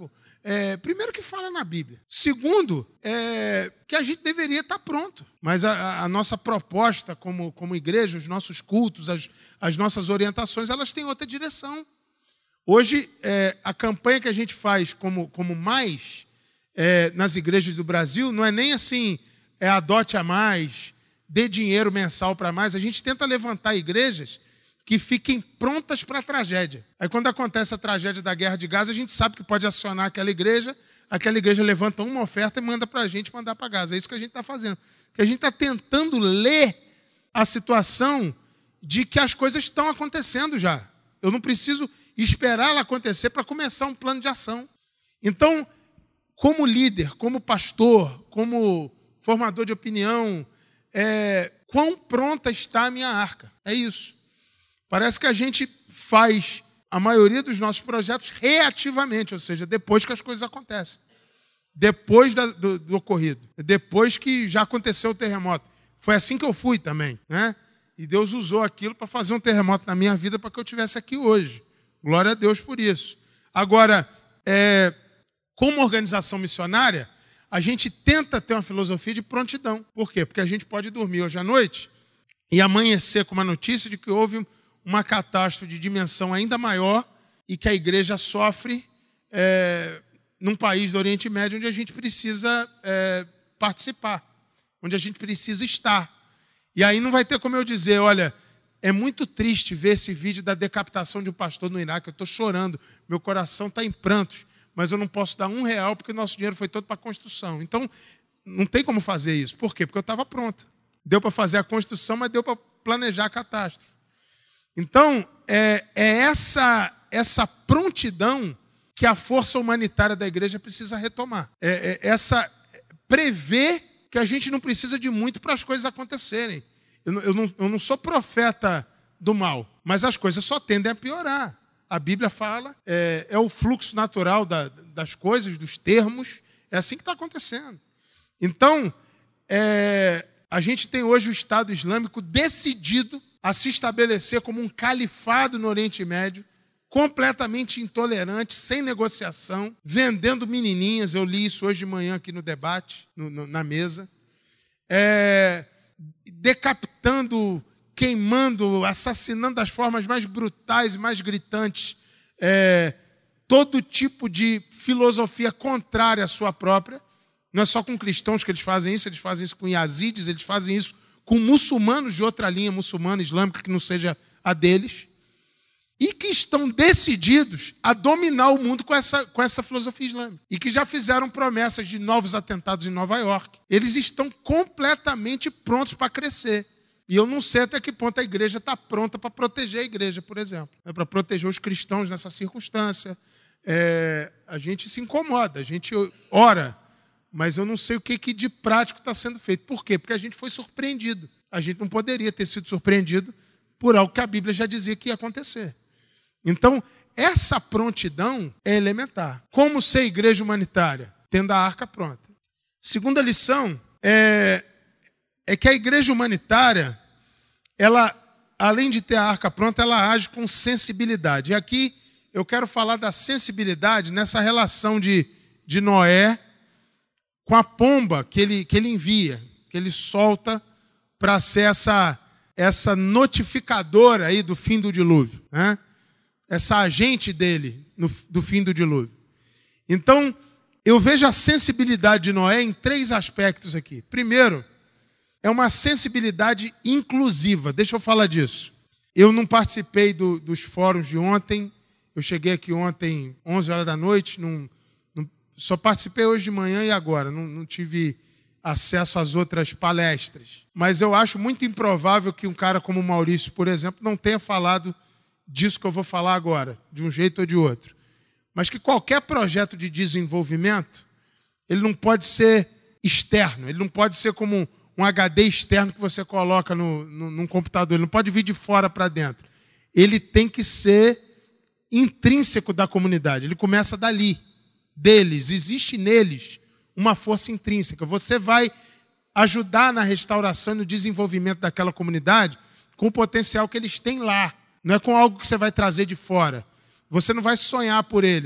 Primeiro, que fala na Bíblia. Segundo, que a gente deveria estar pronto. Mas a nossa proposta como igreja, os nossos cultos, as nossas orientações, elas têm outra direção. Hoje, a campanha que a gente faz como mais nas igrejas do Brasil, não é nem assim, adote a mais, dê dinheiro mensal para mais. A gente tenta levantar igrejas que fiquem prontas para a tragédia. Aí, quando acontece a tragédia da guerra de Gaza, a gente sabe que pode acionar aquela igreja levanta uma oferta e manda para a gente mandar para Gaza. É isso que a gente está fazendo. Que a gente está tentando ler a situação de que as coisas estão acontecendo já. Eu não preciso esperar ela acontecer para começar um plano de ação. Então, como líder, como pastor, como formador de opinião, quão pronta está a minha arca? É isso. Parece que a gente faz a maioria dos nossos projetos reativamente, ou seja, depois que as coisas acontecem. Depois do ocorrido. Depois que já aconteceu o terremoto. Foi assim que eu fui também, né? E Deus usou aquilo para fazer um terremoto na minha vida para que eu estivesse aqui hoje. Glória a Deus por isso. Agora, como organização missionária, a gente tenta ter uma filosofia de prontidão. Por quê? Porque a gente pode dormir hoje à noite e amanhecer com uma notícia de que houve uma catástrofe de dimensão ainda maior e que a igreja sofre num país do Oriente Médio onde a gente precisa participar, onde a gente precisa estar. E aí não vai ter como eu dizer, olha, é muito triste ver esse vídeo da decapitação de um pastor no Iraque, eu estou chorando, meu coração está em prantos, mas eu não posso dar R$1 porque o nosso dinheiro foi todo para a construção. Então, não tem como fazer isso. Por quê? Porque eu estava pronto. Deu para fazer a construção, mas deu para planejar a catástrofe. Então, essa prontidão que a força humanitária da igreja precisa retomar. Prever que a gente não precisa de muito para as coisas acontecerem. Eu não sou profeta do mal, mas as coisas só tendem a piorar. A Bíblia fala, é o fluxo natural das coisas, dos termos, é assim que está acontecendo. Então, a gente tem hoje o Estado Islâmico decidido a se estabelecer como um califado no Oriente Médio, completamente intolerante, sem negociação, vendendo menininhas. Eu li isso hoje de manhã aqui no debate, na mesa. Decapitando, queimando, assassinando das formas mais brutais e mais gritantes todo tipo de filosofia contrária à sua própria. Não é só com cristãos que eles fazem isso com yazidis, eles fazem isso com muçulmanos de outra linha, muçulmana, islâmica, que não seja a deles, e que estão decididos a dominar o mundo com essa filosofia islâmica, e que já fizeram promessas de novos atentados em Nova York. Eles estão completamente prontos para crescer. E eu não sei até que ponto a igreja está pronta para proteger a igreja, por exemplo. Para proteger os cristãos nessa circunstância. A gente se incomoda, a gente ora, mas eu não sei o que de prático está sendo feito. Por quê? Porque a gente foi surpreendido. A gente não poderia ter sido surpreendido por algo que a Bíblia já dizia que ia acontecer. Então, essa prontidão é elementar. Como ser igreja humanitária? Tendo a arca pronta. Segunda lição é que a igreja humanitária, ela, além de ter a arca pronta, ela age com sensibilidade. E aqui eu quero falar da sensibilidade nessa relação de Noé com a pomba que ele envia, que ele solta para ser essa notificadora aí do fim do dilúvio, né? Essa agente dele do fim do dilúvio. Então, eu vejo a sensibilidade de Noé em 3 aspectos aqui. Primeiro, é uma sensibilidade inclusiva. Deixa eu falar disso. Eu não participei dos fóruns de ontem. Eu cheguei aqui ontem, 11 horas da noite. Só participei hoje de manhã e agora. Não tive acesso às outras palestras. Mas eu acho muito improvável que um cara como o Maurício, por exemplo, não tenha falado disso que eu vou falar agora, de um jeito ou de outro. Mas que qualquer projeto de desenvolvimento, ele não pode ser externo. Ele não pode ser como um HD externo que você coloca num computador. Ele não pode vir de fora para dentro. Ele tem que ser intrínseco da comunidade. Ele começa dali, deles. Existe neles uma força intrínseca. Você vai ajudar na restauração e no desenvolvimento daquela comunidade com o potencial que eles têm lá. Não é com algo que você vai trazer de fora. Você não vai sonhar por eles.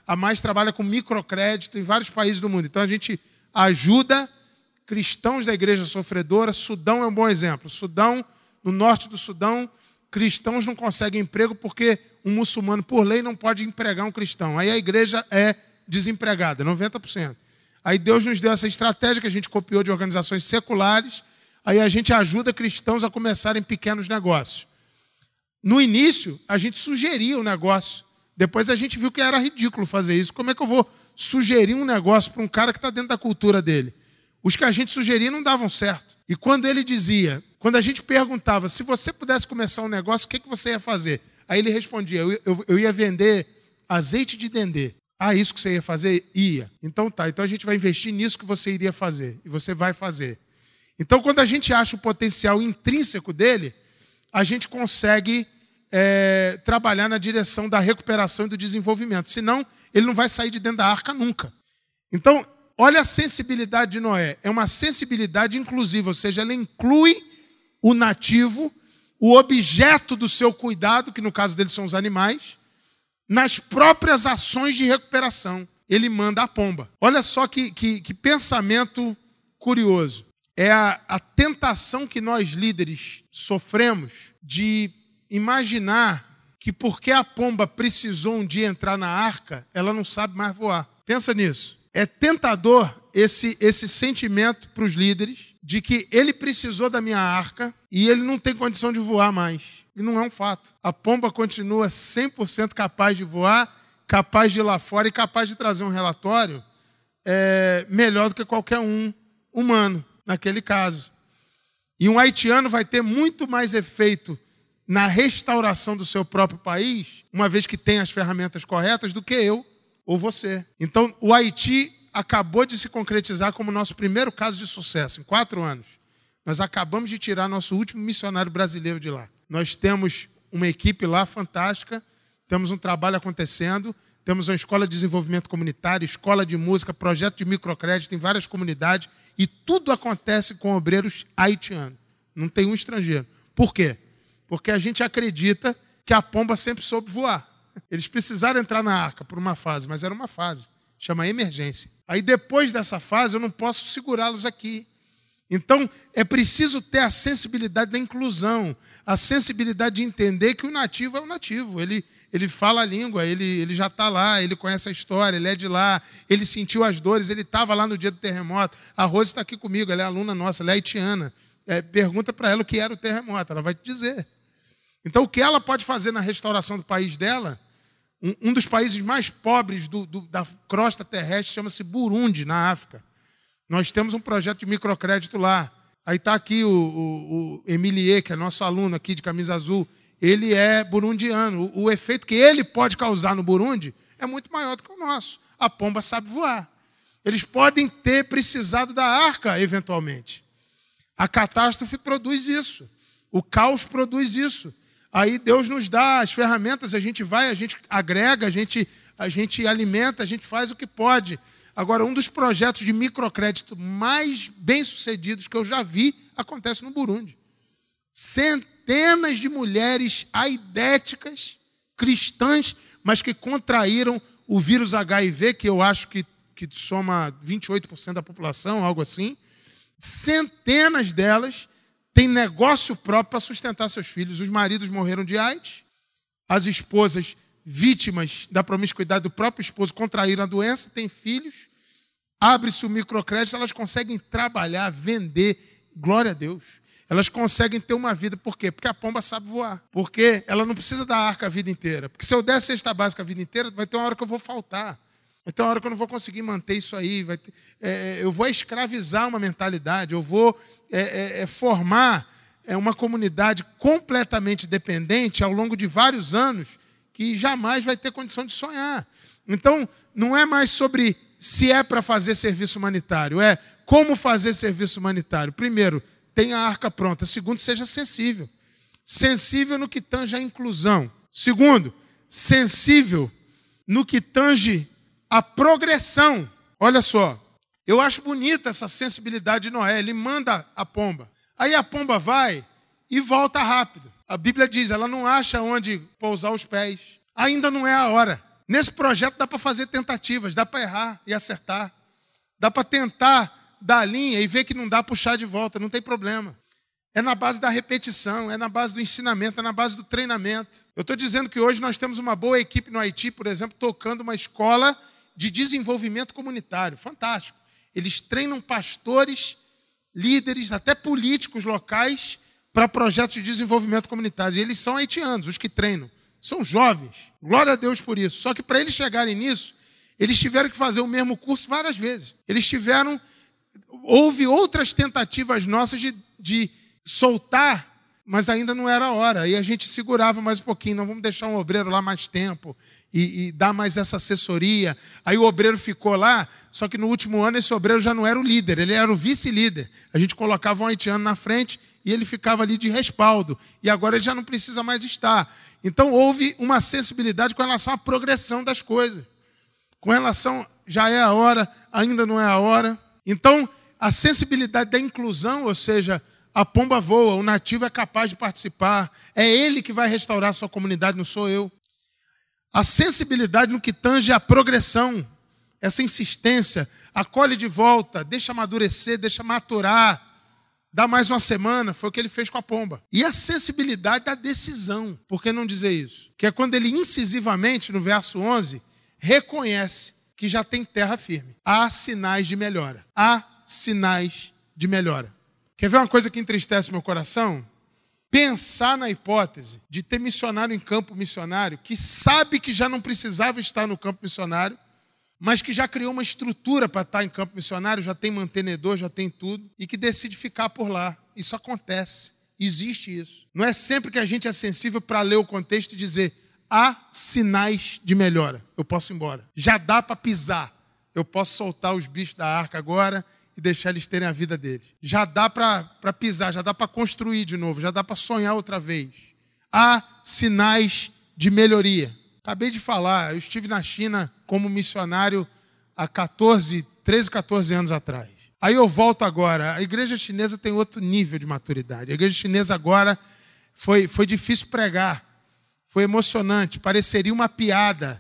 A Mais trabalha com microcrédito em vários países do mundo. Então a gente ajuda cristãos da igreja sofredora. Sudão é um bom exemplo. Sudão, no norte do Sudão, cristãos não conseguem emprego porque um muçulmano, por lei, não pode empregar um cristão. Aí a igreja é desempregada, 90%. Aí Deus nos deu essa estratégia que a gente copiou de organizações seculares. Aí a gente ajuda cristãos a começarem pequenos negócios. No início, a gente sugeria o negócio. Depois a gente viu que era ridículo fazer isso. Como é que eu vou sugerir um negócio para um cara que está dentro da cultura dele? Os que a gente sugeria não davam certo. E quando ele dizia, quando a gente perguntava, se você pudesse começar um negócio, o que você ia fazer? Aí ele respondia, eu ia vender azeite de dendê. Ah, isso que você ia fazer? Ia. Então tá, então a gente vai investir nisso que você iria fazer. E você vai fazer. Então quando a gente acha o potencial intrínseco dele, a gente consegue trabalhar na direção da recuperação e do desenvolvimento. Senão, ele não vai sair de dentro da arca nunca. Então, olha a sensibilidade de Noé. É uma sensibilidade inclusiva, ou seja, ela inclui o nativo, o objeto do seu cuidado, que no caso dele são os animais, nas próprias ações de recuperação. Ele manda a pomba. Olha só que pensamento curioso. É a tentação que nós líderes sofremos de imaginar que porque a pomba precisou um dia entrar na arca, ela não sabe mais voar. Pensa nisso. É tentador esse sentimento para os líderes de que ele precisou da minha arca e ele não tem condição de voar mais. E não é um fato. A pomba continua 100% capaz de voar, capaz de ir lá fora e capaz de trazer um relatório melhor do que qualquer um humano, naquele caso. E um haitiano vai ter muito mais efeito na restauração do seu próprio país, uma vez que tem as ferramentas corretas, do que eu ou você. Então, o Haiti acabou de se concretizar como nosso primeiro caso de sucesso, em 4 anos. Nós acabamos de tirar nosso último missionário brasileiro de lá. Nós temos uma equipe lá fantástica, temos um trabalho acontecendo, temos uma escola de desenvolvimento comunitário, escola de música, projeto de microcrédito em várias comunidades, e tudo acontece com obreiros haitianos. Não tem um estrangeiro. Por quê? Porque a gente acredita que a pomba sempre soube voar. Eles precisaram entrar na arca por uma fase, mas era uma fase, chama emergência. Aí depois dessa fase eu não posso segurá-los aqui. Então é preciso ter a sensibilidade da inclusão, a sensibilidade de entender que o nativo é o nativo. Ele fala a língua, ele já está lá, ele conhece a história, ele é de lá, ele sentiu as dores, ele estava lá no dia do terremoto. A Rose está aqui comigo, ela é aluna nossa, ela é haitiana. Pergunta para ela o que era o terremoto, ela vai te dizer. Então, o que ela pode fazer na restauração do país dela, um dos países mais pobres da crosta terrestre, chama-se Burundi, na África. Nós temos um projeto de microcrédito lá. Aí está aqui o Emilie, que é nosso aluno aqui de camisa azul. Ele é burundiano. O efeito que ele pode causar no Burundi é muito maior do que o nosso. A pomba sabe voar. Eles podem ter precisado da arca, eventualmente. A catástrofe produz isso. O caos produz isso. Aí Deus nos dá as ferramentas, a gente vai, a gente agrega, a gente alimenta, a gente faz o que pode. Agora, um dos projetos de microcrédito mais bem-sucedidos que eu já vi acontece no Burundi. Centenas de mulheres aidéticas, cristãs, mas que contraíram o vírus HIV, que eu acho que soma 28% da população, algo assim. Centenas delas têm negócio próprio para sustentar seus filhos. Os maridos morreram de AIDS, as esposas, vítimas da promiscuidade do próprio esposo, contraíram a doença, têm filhos, abre-se o microcrédito, elas conseguem trabalhar, vender, glória a Deus. Elas conseguem ter uma vida, por quê? Porque a pomba sabe voar. Porque ela não precisa da arca a vida inteira. Porque se eu der a cesta básica a vida inteira, vai ter uma hora que eu vou faltar. Vai ter uma hora que eu não vou conseguir manter isso aí. Eu vou escravizar uma mentalidade, eu vou formar uma comunidade completamente dependente ao longo de vários anos que jamais vai ter condição de sonhar. Então, não é mais sobre se é para fazer serviço humanitário, é como fazer serviço humanitário. Primeiro, tenha a arca pronta. Segundo, seja sensível. Sensível no que tange a inclusão. Segundo, sensível no que tange a progressão. Olha só, eu acho bonita essa sensibilidade de Noé. Ele manda a pomba. Aí a pomba vai e volta rápido. A Bíblia diz, ela não acha onde pousar os pés. Ainda não é a hora. Nesse projeto dá para fazer tentativas, dá para errar e acertar. Dá para tentar dar a linha e ver que não dá, puxar de volta, não tem problema. É na base da repetição, é na base do ensinamento, é na base do treinamento. Eu estou dizendo que hoje nós temos uma boa equipe no Haiti, por exemplo, tocando uma escola de desenvolvimento comunitário. Fantástico. Eles treinam pastores, líderes, até políticos locais para projetos de desenvolvimento comunitário. E eles são haitianos, os que treinam. São jovens. Glória a Deus por isso. Só que para eles chegarem nisso, eles tiveram que fazer o mesmo curso várias vezes. Houve outras tentativas nossas de soltar, mas ainda não era a hora. Aí a gente segurava mais um pouquinho, não vamos deixar um obreiro lá mais tempo e dar mais essa assessoria. Aí o obreiro ficou lá, só que no último ano esse obreiro já não era o líder, ele era o vice-líder. A gente colocava um haitiano na frente e ele ficava ali de respaldo. E agora ele já não precisa mais estar. Então houve uma sensibilidade com relação à progressão das coisas. Com relação, já é a hora, ainda não é a hora. Então, a sensibilidade da inclusão, ou seja, a pomba voa, o nativo é capaz de participar, é ele que vai restaurar a sua comunidade, não sou eu. A sensibilidade no que tange a progressão, essa insistência, acolhe de volta, deixa amadurecer, deixa maturar, dá mais uma semana, foi o que ele fez com a pomba. E a sensibilidade da decisão, por que não dizer isso? Que é quando ele incisivamente, no verso 11, reconhece que já tem terra firme. Há sinais de melhora. Há sinais de melhora. Quer ver uma coisa que entristece meu coração? Pensar na hipótese de ter missionário em campo missionário que sabe que já não precisava estar no campo missionário, mas que já criou uma estrutura para estar em campo missionário, já tem mantenedor, já tem tudo, e que decide ficar por lá. Isso acontece. Existe isso. Não é sempre que a gente é sensível para ler o contexto e dizer há sinais de melhora. Eu posso ir embora. Já dá para pisar. Eu posso soltar os bichos da arca agora e deixar eles terem a vida deles. Já dá para pisar, já dá para construir de novo, já dá para sonhar outra vez. Há sinais de melhoria. Acabei de falar, eu estive na China como missionário há 13, 14 anos atrás. Aí eu volto agora. A igreja chinesa tem outro nível de maturidade. A igreja chinesa agora foi difícil pregar. Foi emocionante. Pareceria uma piada,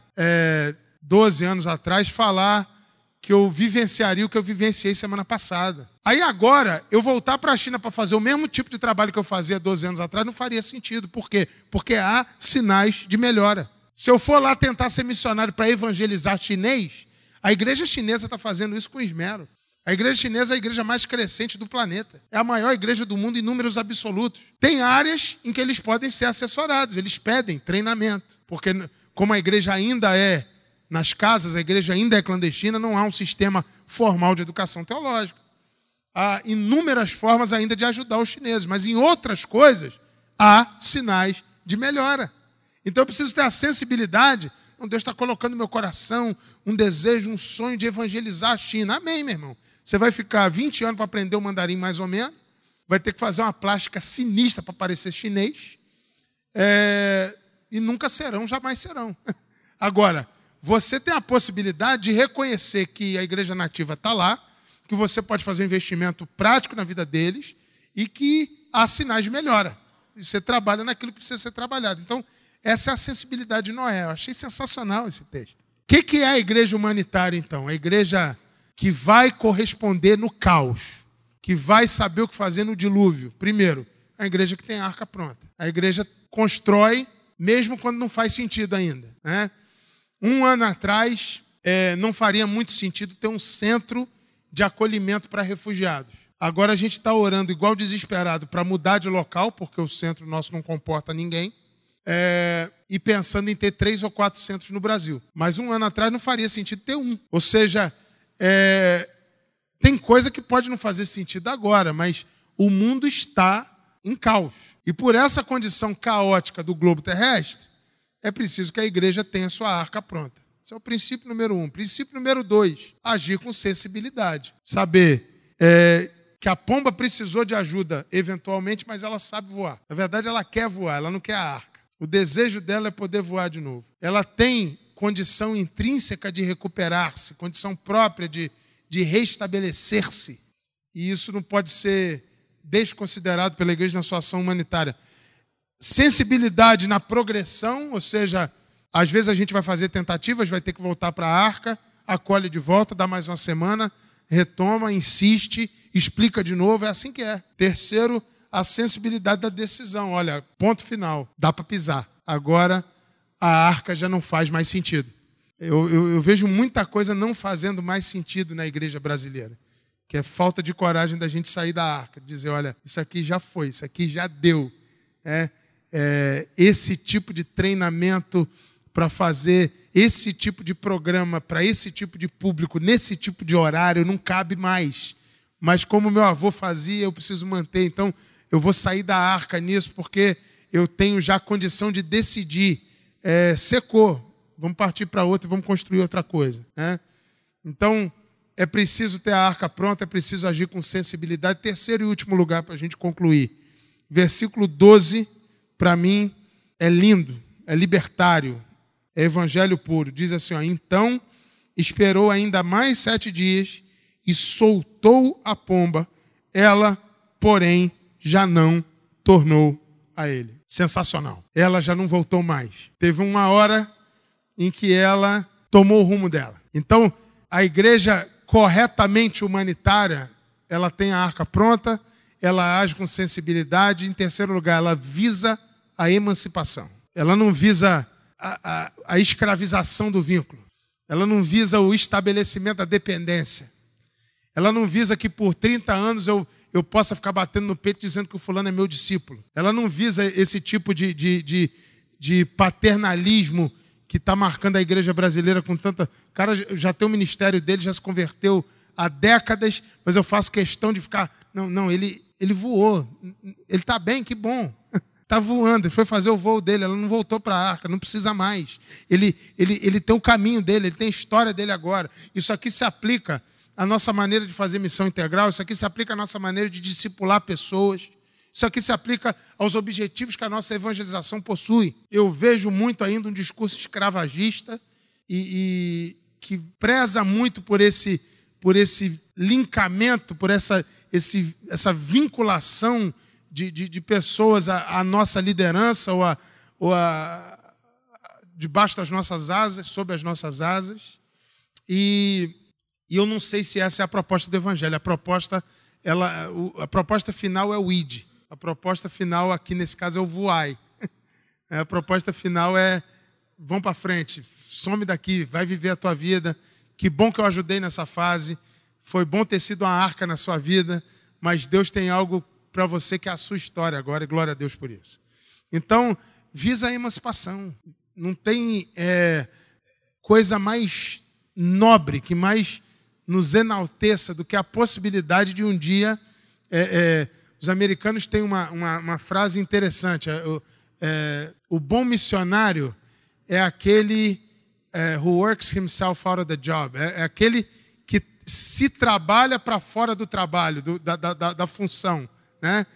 12 anos atrás, falar que eu vivenciaria o que eu vivenciei semana passada. Aí agora, eu voltar para a China para fazer o mesmo tipo de trabalho que eu fazia 12 anos atrás, não faria sentido. Por quê? Porque há sinais de melhora. Se eu for lá tentar ser missionário para evangelizar chinês, a igreja chinesa está fazendo isso com esmero. A igreja chinesa é a igreja mais crescente do planeta. É a maior igreja do mundo em números absolutos. Tem áreas em que eles podem ser assessorados, eles pedem treinamento. Porque como a igreja ainda é nas casas, a igreja ainda é clandestina, não há um sistema formal de educação teológica. Há inúmeras formas ainda de ajudar os chineses, mas em outras coisas há sinais de melhora. Então eu preciso ter a sensibilidade. Então Deus está colocando no meu coração um desejo, um sonho de evangelizar a China. Amém, meu irmão? Você vai ficar 20 anos para aprender o mandarim mais ou menos, vai ter que fazer uma plástica sinistra para parecer chinês, e nunca serão, jamais serão. Agora, você tem a possibilidade de reconhecer que a igreja nativa está lá, que você pode fazer um investimento prático na vida deles e que há sinais de melhora. E você trabalha naquilo que precisa ser trabalhado. Então, essa é a sensibilidade de Noé. Eu achei sensacional esse texto. O que é a igreja humanitária, então? A igreja que vai corresponder no caos, que vai saber o que fazer no dilúvio. Primeiro, a igreja que tem a arca pronta. A igreja constrói, mesmo quando não faz sentido ainda, né? Um ano atrás, não faria muito sentido ter um centro de acolhimento para refugiados. Agora a gente está orando igual desesperado para mudar de local, porque o centro nosso não comporta ninguém, e pensando em ter 3 ou 4 centros no Brasil. Mas um ano atrás não faria sentido ter um. Ou seja, tem coisa que pode não fazer sentido agora, mas o mundo está em caos. E por essa condição caótica do globo terrestre, é preciso que a igreja tenha sua arca pronta. Esse é o princípio número 1. Princípio número 2, agir com sensibilidade. Saber que a pomba precisou de ajuda eventualmente, mas ela sabe voar. Na verdade, ela quer voar, ela não quer a arca. O desejo dela é poder voar de novo. Ela tem condição intrínseca de recuperar-se, condição própria de restabelecer-se. E isso não pode ser desconsiderado pela igreja na sua ação humanitária. Sensibilidade na progressão, ou seja, Às vezes a gente vai fazer tentativas, vai ter que voltar para a arca, acolhe de volta, dá mais uma semana, retoma, insiste, explica de novo, é assim que é. Terceiro, a sensibilidade da decisão. Olha, ponto final, dá para pisar. Agora a arca já não faz mais sentido. Eu vejo muita coisa não fazendo mais sentido na igreja brasileira, que é falta de coragem da gente sair da arca, dizer, olha, isso aqui já foi, isso aqui já deu. Esse tipo de treinamento para fazer esse tipo de programa, para esse tipo de público, nesse tipo de horário, não cabe mais. Mas como meu avô fazia, eu preciso manter. Então, eu vou sair da arca nisso, porque eu tenho já condição de decidir. Secou, vamos partir para outra e vamos construir outra coisa. Então, é preciso ter a arca pronta, é preciso agir com sensibilidade. Terceiro e último lugar para a gente concluir. Versículo 12, para mim, é lindo, é libertário, é evangelho puro. Diz assim, então esperou ainda mais 7 dias e soltou a pomba. Ela, porém, já não tornou a ele. Sensacional. Ela já não voltou mais. Teve uma hora em que ela tomou o rumo dela. Então, a igreja corretamente humanitária, ela tem a arca pronta, ela age com sensibilidade. Em terceiro lugar, ela visa a emancipação. Ela não visa a escravização do vínculo. Ela não visa o estabelecimento da dependência. Ela não visa que por 30 anos eu possa ficar batendo no peito dizendo que o fulano é meu discípulo. Ela não visa esse tipo de paternalismo que está marcando a igreja brasileira com tanta... O cara já tem o ministério dele, já se converteu há décadas, mas eu faço questão de ficar... Não, ele voou. Ele está bem, que bom. Está voando, ele foi fazer o voo dele, ela não voltou para a arca, não precisa mais. Ele tem o caminho dele, ele tem a história dele agora. Isso aqui se aplica à nossa maneira de fazer missão integral, isso aqui se aplica à nossa maneira de discipular pessoas, isso aqui se aplica aos objetivos que a nossa evangelização possui. Eu vejo muito ainda um discurso escravagista e que preza muito por esse lincamento, por essa vinculação de pessoas à nossa liderança ou debaixo das nossas asas, sob as nossas asas. E eu não sei se essa é a proposta do Evangelho. A proposta final é o id. A proposta final aqui, nesse caso, é o voai. A proposta final é vão para frente, some daqui, vai viver a tua vida. Que bom que eu ajudei nessa fase. Foi bom ter sido uma arca na sua vida, mas Deus tem algo para você que é a sua história agora, e glória a Deus por isso. Então, visa a emancipação. Não tem coisa mais nobre, que mais nos enalteça do que a possibilidade de um dia... os americanos têm uma frase interessante. O bom missionário é aquele who works himself out of the job. É aquele que se trabalha para fora do trabalho, da função. Né?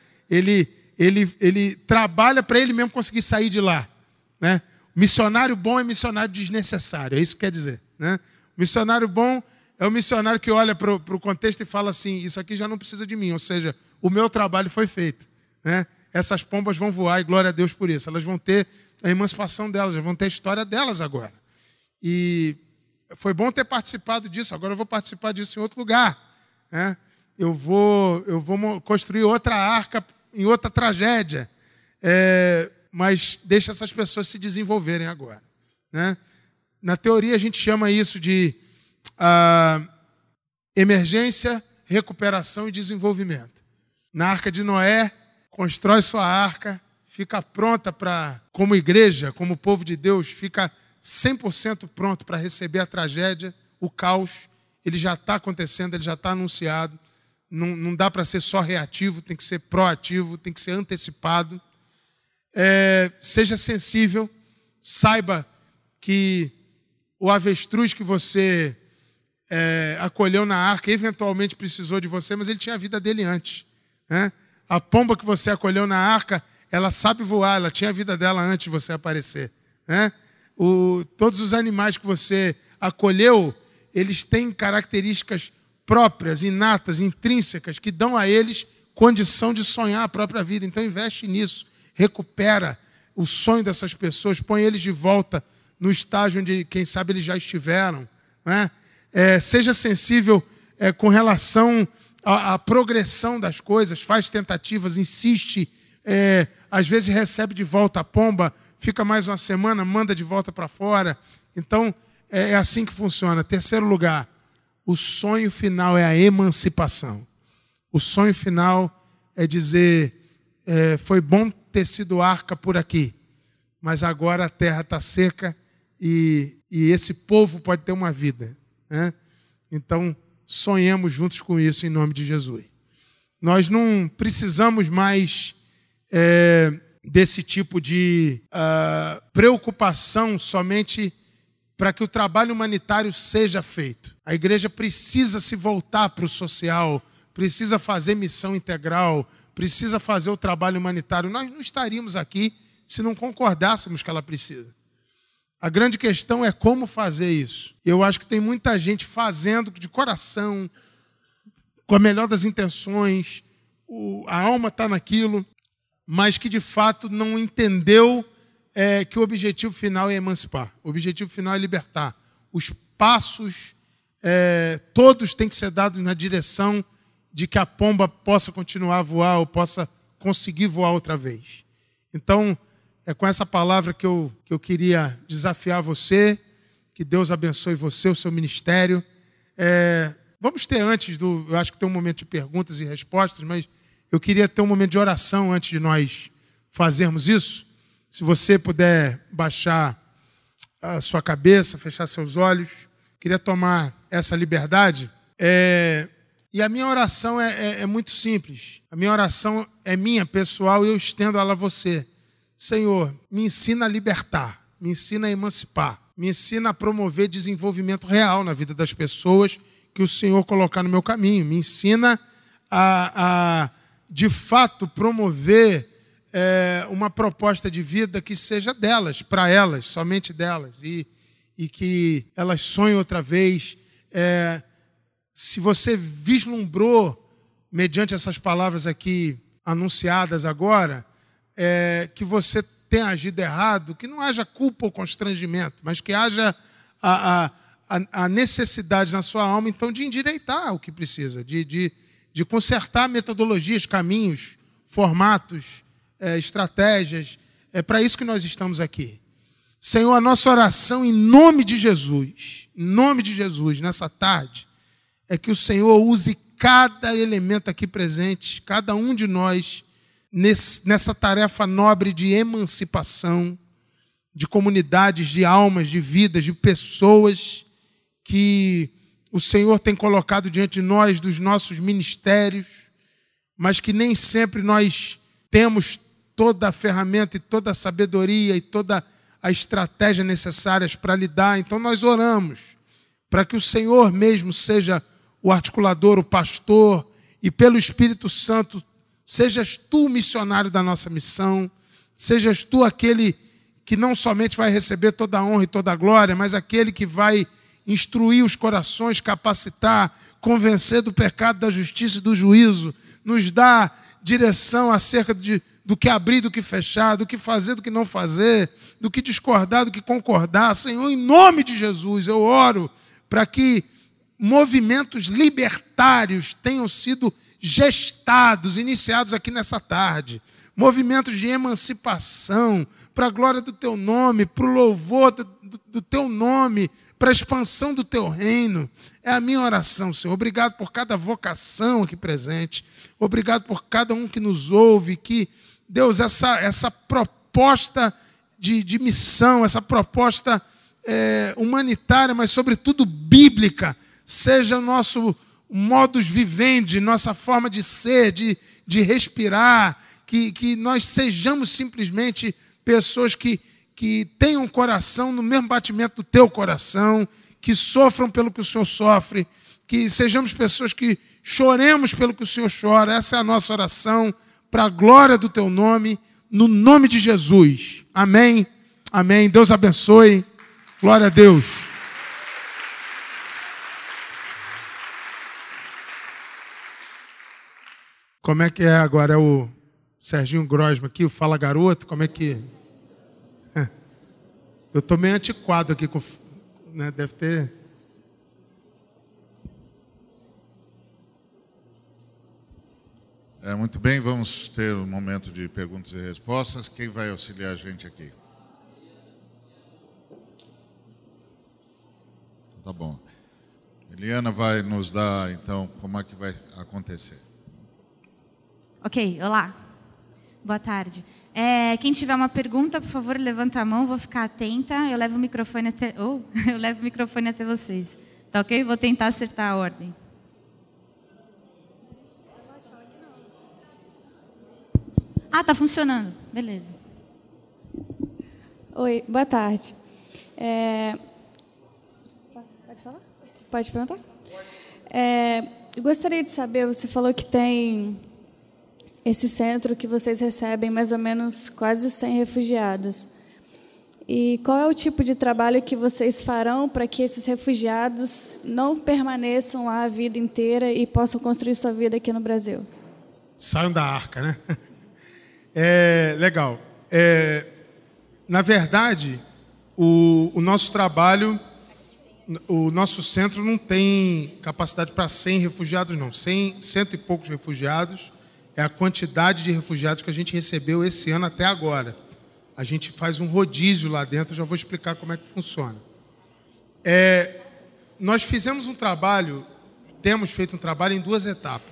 Ele trabalha para ele mesmo conseguir sair de lá. Né? Missionário bom é missionário desnecessário, é isso que quer dizer. Né? O missionário bom é o missionário que olha para o contexto e fala assim, isso aqui já não precisa de mim, ou seja, o meu trabalho foi feito. Né? Essas pombas vão voar e glória a Deus por isso. Elas vão ter a emancipação delas, vão ter a história delas agora. E foi bom ter participado disso, agora eu vou participar disso em outro lugar. Né? Eu vou construir outra arca em outra tragédia. Mas deixa essas pessoas se desenvolverem agora. Né? Na teoria, a gente chama isso de emergência, recuperação e desenvolvimento. Na Arca de Noé, constrói sua arca, fica pronta como igreja, como povo de Deus, fica 100% pronto para receber a tragédia, o caos. Ele já está acontecendo, ele já está anunciado. Não dá para ser só reativo, tem que ser proativo, tem que ser antecipado. Seja sensível, saiba que o avestruz que você acolheu na arca eventualmente precisou de você, mas ele tinha a vida dele antes. Né? A pomba que você acolheu na arca, ela sabe voar, ela tinha a vida dela antes de você aparecer. Né? Todos os animais que você acolheu, eles têm características próprias, inatas, intrínsecas, que dão a eles condição de sonhar a própria vida. Então investe nisso, recupera o sonho dessas pessoas, põe eles de volta no estágio onde, quem sabe, eles já estiveram. Né? Seja sensível com relação à progressão das coisas, faz tentativas, insiste, às vezes recebe de volta a pomba, fica mais uma semana, manda de volta para fora. Então, é assim que funciona. Terceiro lugar, o sonho final é a emancipação. O sonho final é dizer, foi bom ter sido arca por aqui, mas agora a terra está seca e esse povo pode ter uma vida. Né? Então, sonhemos juntos com isso em nome de Jesus. Nós não precisamos mais desse tipo de preocupação somente para que o trabalho humanitário seja feito. A igreja precisa se voltar para o social, precisa fazer missão integral, precisa fazer o trabalho humanitário. Nós não estaríamos aqui se não concordássemos que ela precisa. A grande questão é como fazer isso. Eu acho que tem muita gente fazendo de coração, com a melhor das intenções, a alma está naquilo, mas que de fato não entendeu que o objetivo final é emancipar. O objetivo final é libertar. Os passos todos têm que ser dados na direção de que a pomba possa continuar a voar ou possa conseguir voar outra vez. Então, é com essa palavra que eu queria desafiar você, que Deus abençoe você, o seu ministério. Vamos ter eu acho que tem um momento de perguntas e respostas, mas eu queria ter um momento de oração antes de nós fazermos isso. Se você puder baixar a sua cabeça, fechar seus olhos, queria tomar essa liberdade. E a minha oração é muito simples. A minha oração é minha, pessoal, e eu estendo ela a você. Senhor, me ensina a libertar, me ensina a emancipar, me ensina a promover desenvolvimento real na vida das pessoas que o Senhor colocar no meu caminho. Me ensina a de fato, promover uma proposta de vida que seja delas, para elas, somente delas, e que elas sonhem outra vez. Se você vislumbrou, mediante essas palavras aqui anunciadas agora, que você tenha agido errado, que não haja culpa ou constrangimento, mas que haja a necessidade na sua alma, então, de endireitar o que precisa, de consertar metodologias, caminhos, formatos, estratégias. É para isso que nós estamos aqui. Senhor, a nossa oração em nome de Jesus, nessa tarde, é que o Senhor use cada elemento aqui presente, cada um de nós, nessa tarefa nobre de emancipação, de comunidades, de almas, de vidas, de pessoas que o Senhor tem colocado diante de nós, dos nossos ministérios, mas que nem sempre nós temos toda a ferramenta e toda a sabedoria e toda a estratégia necessárias para lidar. Então nós oramos para que o Senhor mesmo seja o articulador, o pastor, e pelo Espírito Santo sejas tu o missionário da nossa missão, sejas tu aquele que não somente vai receber toda a honra e toda a glória, mas aquele que vai instruir os corações, capacitar, convencer do pecado, da justiça e do juízo, nos dá direção acerca do que abrir, do que fechar, do que fazer, do que não fazer, do que discordar, do que concordar. Senhor, em nome de Jesus, eu oro para que movimentos libertários tenham sido gestados, iniciados aqui nessa tarde. Movimentos de emancipação, para a glória do teu nome, para o louvor do teu nome, para a expansão do teu reino. É a minha oração, Senhor. Obrigado por cada vocação aqui presente. Obrigado por cada um que nos ouve. Que, Deus, essa proposta de missão, essa proposta humanitária, mas sobretudo bíblica, seja o nosso modus vivendi, nossa forma de ser, de respirar, que nós sejamos simplesmente pessoas que tenham um coração no mesmo batimento do teu coração, que sofram pelo que o Senhor sofre, que sejamos pessoas que choremos pelo que o Senhor chora. Essa é a nossa oração, para a glória do teu nome, no nome de Jesus. Amém, amém. Deus abençoe. Glória a Deus. Como é que é agora? É o Serginho Grosma aqui, o Fala Garoto, como é que... Eu estou meio antiquado aqui, né? Deve ter... Muito bem, vamos ter um momento de perguntas e respostas. Quem vai auxiliar a gente aqui? Tá bom. Eliana vai nos dar, então, como é que vai acontecer. Ok, olá. Boa tarde. Quem tiver uma pergunta, por favor, levanta a mão, vou ficar atenta. Eu levo o microfone até vocês. Tá ok? Vou tentar acertar a ordem. Ah, tá funcionando. Beleza. Oi, boa tarde. Pode falar? Pode perguntar? Eu gostaria de saber, você falou que tem esse centro que vocês recebem mais ou menos quase 100 refugiados. E qual é o tipo de trabalho que vocês farão para que esses refugiados não permaneçam lá a vida inteira e possam construir sua vida aqui no Brasil? Saiam da arca, né? Legal. Na verdade, o nosso trabalho, o nosso centro não tem capacidade para 100 refugiados, não. 100 e poucos refugiados é a quantidade de refugiados que a gente recebeu esse ano até agora. A gente faz um rodízio lá dentro, já vou explicar como é que funciona. Nós fizemos um trabalho, temos feito um trabalho em 2 etapas.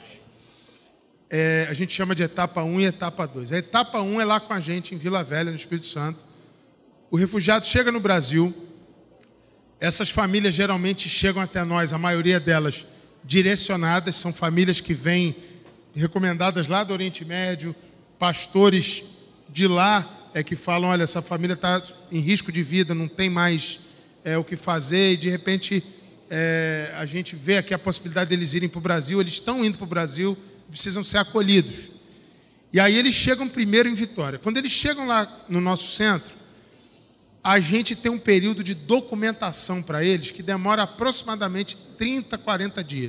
A gente chama de etapa 1 e etapa 2. A etapa 1 é lá com a gente, em Vila Velha, no Espírito Santo. O refugiado chega no Brasil. Essas famílias geralmente chegam até nós, a maioria delas direcionadas, são famílias que vêm recomendadas lá do Oriente Médio, pastores de lá que falam, olha, essa família está em risco de vida, não tem mais o que fazer, e de repente a gente vê aqui a possibilidade deles irem para o Brasil, eles estão indo para o Brasil, precisam ser acolhidos. E aí eles chegam primeiro em Vitória. Quando eles chegam lá no nosso centro, a gente tem um período de documentação para eles que demora aproximadamente 30, 40 dias.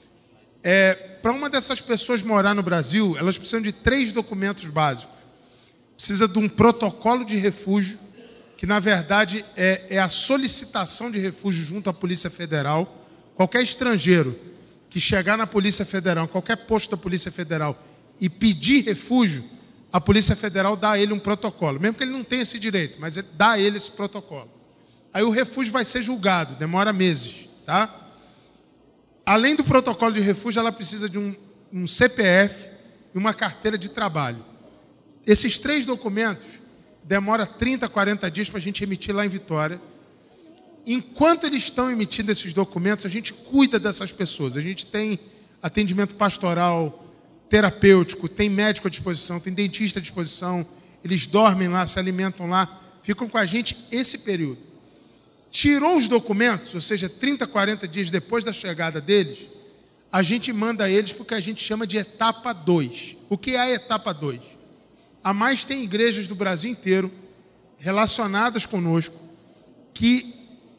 Para uma dessas pessoas morar no Brasil, elas precisam de 3 documentos básicos. Precisa de um protocolo de refúgio, que na verdade é a solicitação de refúgio junto à Polícia Federal. Qualquer estrangeiro que chegar na Polícia Federal, qualquer posto da Polícia Federal, e pedir refúgio, a Polícia Federal dá a ele um protocolo, mesmo que ele não tenha esse direito, mas dá a ele esse protocolo. Aí o refúgio vai ser julgado, demora meses, tá? Além do protocolo de refúgio, ela precisa de um CPF e uma carteira de trabalho. Esses 3 documentos demora 30, 40 dias para a gente emitir lá em Vitória. Enquanto eles estão emitindo esses documentos, a gente cuida dessas pessoas. A gente tem atendimento pastoral, terapêutico, tem médico à disposição, tem dentista à disposição, eles dormem lá, se alimentam lá, ficam com a gente esse período. Tirou os documentos, ou seja, 30, 40 dias depois da chegada deles, a gente manda eles para o que a gente chama de etapa 2. O que é a etapa 2? A Mais tem igrejas do Brasil inteiro relacionadas conosco que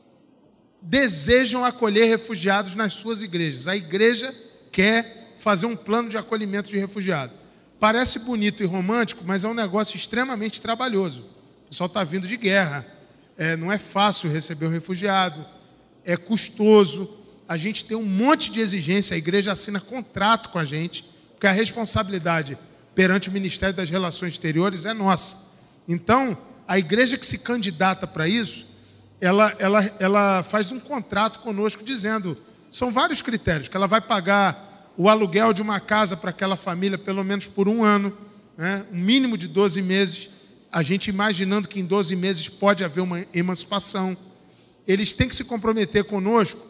desejam acolher refugiados nas suas igrejas. A igreja quer fazer um plano de acolhimento de refugiado. Parece bonito e romântico, mas é um negócio extremamente trabalhoso. O pessoal está vindo de guerra. Não é fácil receber um refugiado. É custoso. A gente tem um monte de exigência. A igreja assina contrato com a gente, porque a responsabilidade perante o Ministério das Relações Exteriores é nossa. Então, a igreja que se candidata para isso, ela faz um contrato conosco dizendo, são vários critérios, que ela vai pagar o aluguel de uma casa para aquela família pelo menos por 1 ano, né? Um mínimo de 12 meses, a gente imaginando que em 12 meses pode haver uma emancipação. Eles têm que se comprometer conosco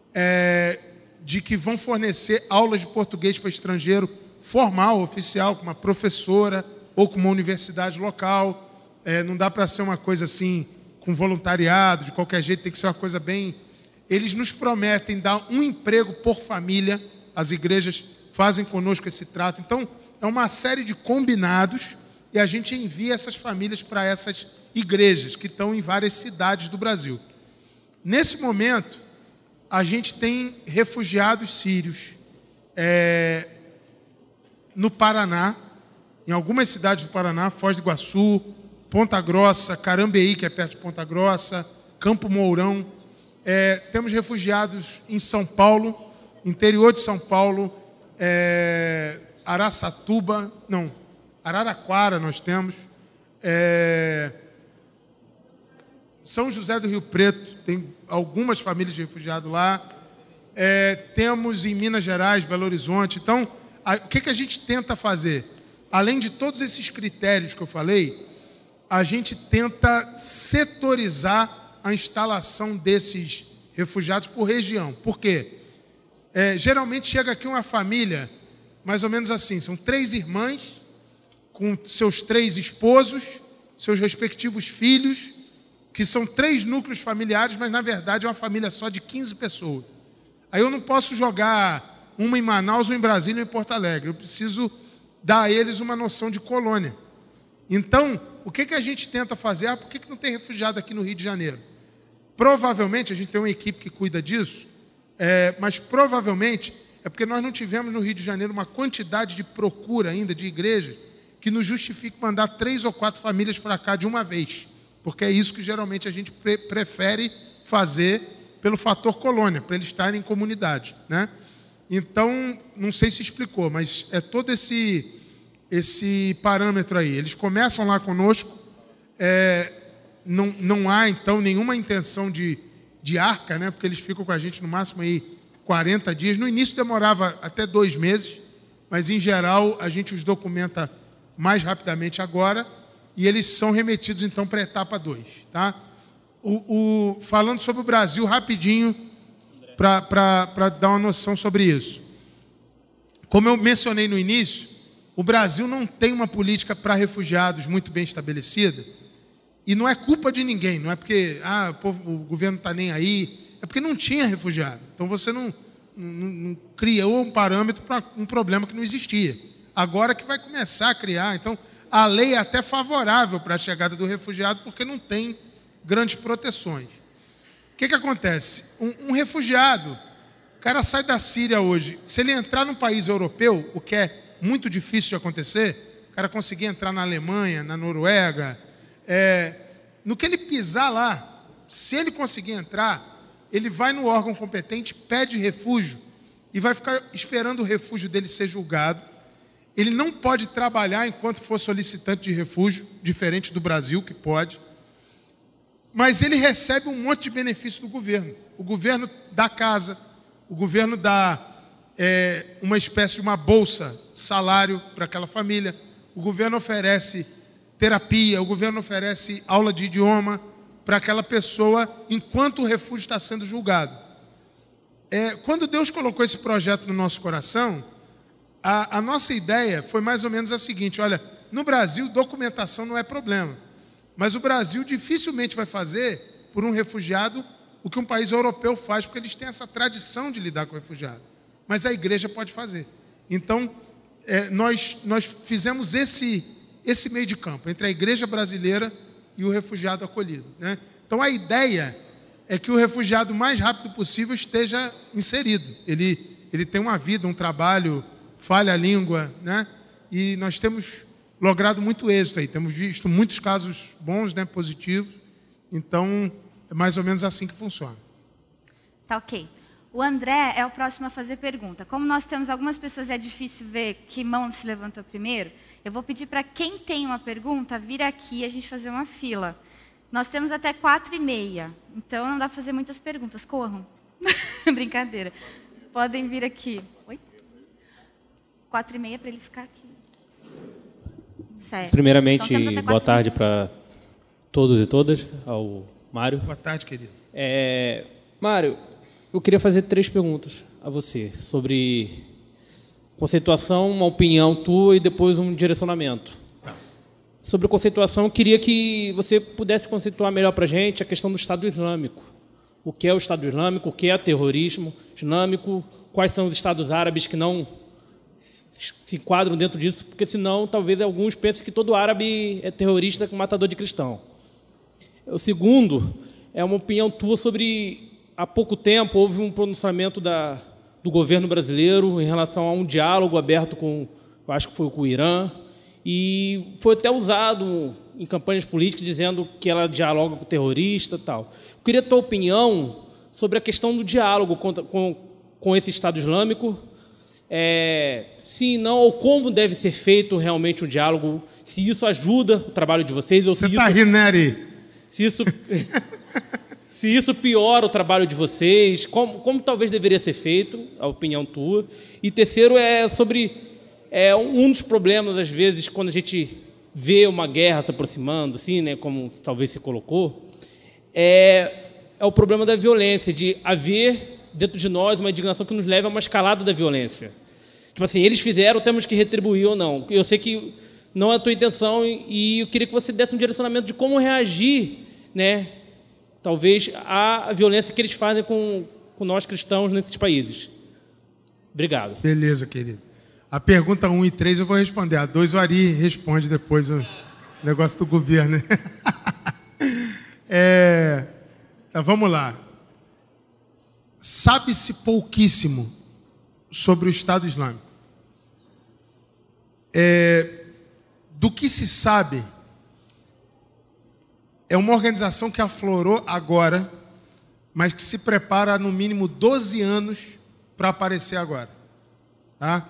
de que vão fornecer aulas de português para estrangeiro formal, oficial, com uma professora ou com uma universidade local. Não dá para ser uma coisa assim, com voluntariado, de qualquer jeito, tem que ser uma coisa bem... Eles nos prometem dar um emprego por família, as igrejas fazem conosco esse trato. Então, é uma série de combinados e a gente envia essas famílias para essas igrejas que estão em várias cidades do Brasil. Nesse momento, a gente tem refugiados sírios no Paraná, em algumas cidades do Paraná, Foz do Iguaçu, Ponta Grossa, Carambeí, que é perto de Ponta Grossa, Campo Mourão. Temos refugiados em São Paulo, interior de São Paulo, Araraquara nós temos, São José do Rio Preto, tem algumas famílias de refugiados lá, temos em Minas Gerais, Belo Horizonte. Então, o que a gente tenta fazer? Além de todos esses critérios que eu falei, a gente tenta setorizar a instalação desses refugiados por região. Por quê? Geralmente chega aqui uma família, mais ou menos assim, são 3 irmãs, com seus 3 esposos, seus respectivos filhos, que são 3 núcleos familiares, mas na verdade é uma família só de 15 pessoas. Aí eu não posso jogar uma em Manaus, uma em Brasília, ou em Porto Alegre. Eu preciso dar a eles uma noção de colônia. Então, o que a gente tenta fazer? Por que não tem refugiado aqui no Rio de Janeiro? Provavelmente, a gente tem uma equipe que cuida disso, mas provavelmente é porque nós não tivemos no Rio de Janeiro uma quantidade de procura ainda de igrejas que nos justifique mandar 3 ou 4 famílias para cá de uma vez. Porque é isso que geralmente a gente prefere fazer pelo fator colônia, para eles estarem em comunidade, né? Então, não sei se explicou, mas é todo esse parâmetro aí. Eles começam lá conosco, não há, então, nenhuma intenção de arca, né? Porque eles ficam com a gente no máximo aí 40 dias. No início demorava até 2 meses, mas, em geral, a gente os documenta mais rapidamente agora e eles são remetidos, então, para a etapa 2. Tá? Falando sobre o Brasil, rapidinho, para dar uma noção sobre isso. Como eu mencionei no início, o Brasil não tem uma política para refugiados muito bem estabelecida, e não é culpa de ninguém, não é porque o governo está nem aí, é porque não tinha refugiado. Então você não criou um parâmetro para um problema que não existia. Agora que vai começar a criar. Então, a lei é até favorável para a chegada do refugiado, porque não tem grandes proteções. O que acontece? Um refugiado, o cara sai da Síria hoje, se ele entrar num país europeu, o que é muito difícil de acontecer, o cara conseguir entrar na Alemanha, na Noruega, no que ele pisar lá, se ele conseguir entrar, ele vai no órgão competente, pede refúgio e vai ficar esperando o refúgio dele ser julgado. Ele não pode trabalhar enquanto for solicitante de refúgio, diferente do Brasil, que pode. Mas ele recebe um monte de benefício do governo. O governo dá casa, o governo dá uma espécie de uma bolsa, salário para aquela família, o governo oferece terapia, o governo oferece aula de idioma para aquela pessoa enquanto o refúgio está sendo julgado. Quando Deus colocou esse projeto no nosso coração, a nossa ideia foi mais ou menos a seguinte: olha, no Brasil, documentação não é problema, mas o Brasil dificilmente vai fazer por um refugiado o que um país europeu faz, porque eles têm essa tradição de lidar com o refugiado. Mas a igreja pode fazer. Então, nós fizemos esse meio de campo entre a igreja brasileira e o refugiado acolhido, né? Então, a ideia é que o refugiado, o mais rápido possível, esteja inserido. Ele tem uma vida, um trabalho, falha a língua, né? E nós temos logrado muito êxito aí. Temos visto muitos casos bons, né, positivos. Então, é mais ou menos assim que funciona. Tá ok. O André é o próximo a fazer pergunta. Como nós temos algumas pessoas, é difícil ver que mão se levantou primeiro, eu vou pedir para quem tem uma pergunta vir aqui e a gente fazer uma fila. Nós temos até 4h30, então não dá para fazer muitas perguntas. Corram. Brincadeira. Podem vir aqui. Oi? 4h30 para ele ficar aqui. Certo. Primeiramente, então, boa tarde para todos e todas, ao Mário. Boa tarde, querido. Mário, eu queria fazer 3 perguntas a você sobre conceituação, uma opinião tua e depois um direcionamento. Tá. Sobre conceituação, eu queria que você pudesse conceituar melhor para a gente a questão do Estado Islâmico. O que é o Estado Islâmico, o que é terrorismo islâmico, quais são os Estados árabes que não se enquadram dentro disso, porque senão talvez alguns pensem que todo árabe é terrorista, matador de cristão. O segundo é uma opinião tua sobre, há pouco tempo, houve um pronunciamento do governo brasileiro em relação a um diálogo aberto com, eu acho que foi com o Irã, e foi até usado em campanhas políticas dizendo que ela dialoga com o terrorista e tal. Eu queria a tua opinião sobre a questão do diálogo com esse Estado Islâmico, sim, não, ou como deve ser feito realmente o diálogo, se isso ajuda o trabalho de vocês, ou Você está rindo, né, Ari? se isso piora o trabalho de vocês, como talvez deveria ser feito, a opinião tua. E terceiro é sobre um dos problemas, às vezes, quando a gente vê uma guerra se aproximando, assim, né, como talvez se colocou, é o problema da violência, de haver dentro de nós uma indignação que nos leva a uma escalada da violência. Tipo assim, eles fizeram, temos que retribuir ou não. Eu sei que não é a tua intenção e eu queria que você desse um direcionamento de como reagir, né, talvez, à violência que eles fazem com nós cristãos nesses países. Obrigado. Beleza, querido. A pergunta 1 e 3 eu vou responder. A 2 o Ari responde depois o negócio do governo. Tá, vamos lá. Sabe-se pouquíssimo sobre o Estado Islâmico. Do que se sabe, é uma organização que aflorou agora, mas que se prepara há no mínimo 12 anos para aparecer agora. Tá?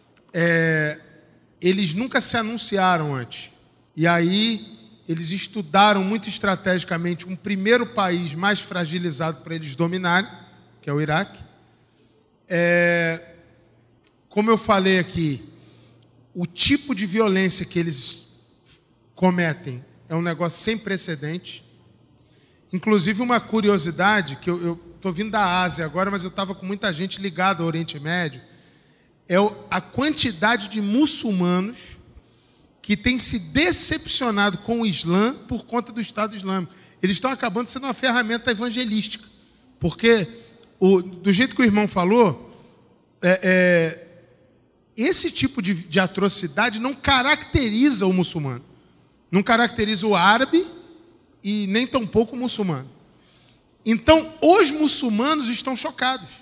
Eles nunca se anunciaram antes. E aí eles estudaram muito estrategicamente um primeiro país mais fragilizado para eles dominarem, que é o Iraque. Como eu falei aqui, o tipo de violência que eles cometem é um negócio sem precedente. Inclusive, uma curiosidade, que eu estou vindo da Ásia agora, mas eu estava com muita gente ligada ao Oriente Médio, é a quantidade de muçulmanos que têm se decepcionado com o Islã por conta do Estado Islâmico. Eles estão acabando sendo uma ferramenta evangelística. Porque, do jeito que o irmão falou, esse tipo de atrocidade não caracteriza o muçulmano. Não caracteriza o árabe e nem tampouco o muçulmano. Então, os muçulmanos estão chocados.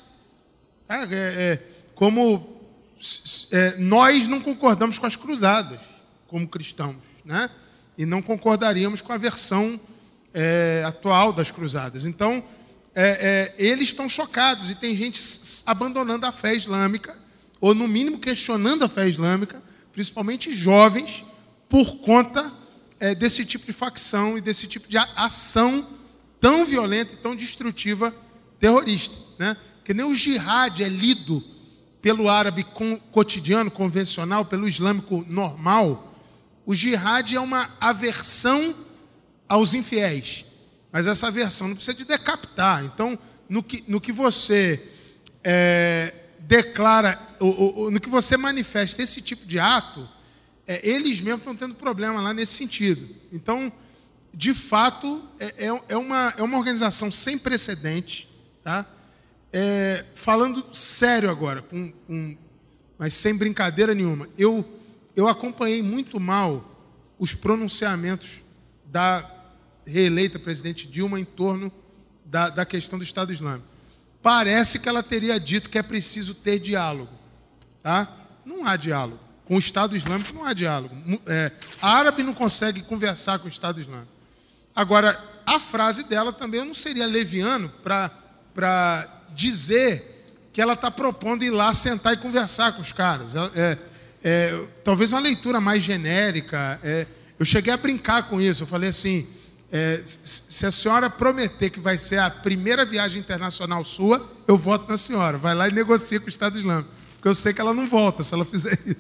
Como nós não concordamos com as cruzadas, como cristãos, né? E não concordaríamos com a versão atual das cruzadas. Então, eles estão chocados e tem gente abandonando a fé islâmica, ou no mínimo questionando a fé islâmica, principalmente jovens, por conta desse tipo de facção e desse tipo de ação tão violenta e tão destrutiva terrorista, né? Que nem o jihad é lido pelo árabe cotidiano, convencional, pelo islâmico normal. O jihad é uma aversão aos infiéis, mas essa aversão não precisa de decapitar. Então, no que você declara, no que você manifesta esse tipo de ato, eles mesmos estão tendo problema lá nesse sentido. Então, de fato, é uma organização sem precedente, tá? Falando sério agora, mas sem brincadeira nenhuma, eu acompanhei muito mal os pronunciamentos da reeleita presidente Dilma em torno da questão do Estado Islâmico. Parece que ela teria dito que é preciso ter diálogo. Tá? Não há diálogo. Com o Estado Islâmico não há diálogo. A árabe não consegue conversar com o Estado Islâmico. Agora, a frase dela também eu não seria leviano para dizer que ela está propondo ir lá sentar e conversar com os caras. Talvez uma leitura mais genérica. Eu cheguei a brincar com isso. Eu falei assim, se a senhora prometer que vai ser a primeira viagem internacional sua, eu voto na senhora. Vai lá e negocia com o Estado Islâmico. Porque eu sei que ela não volta se ela fizer isso.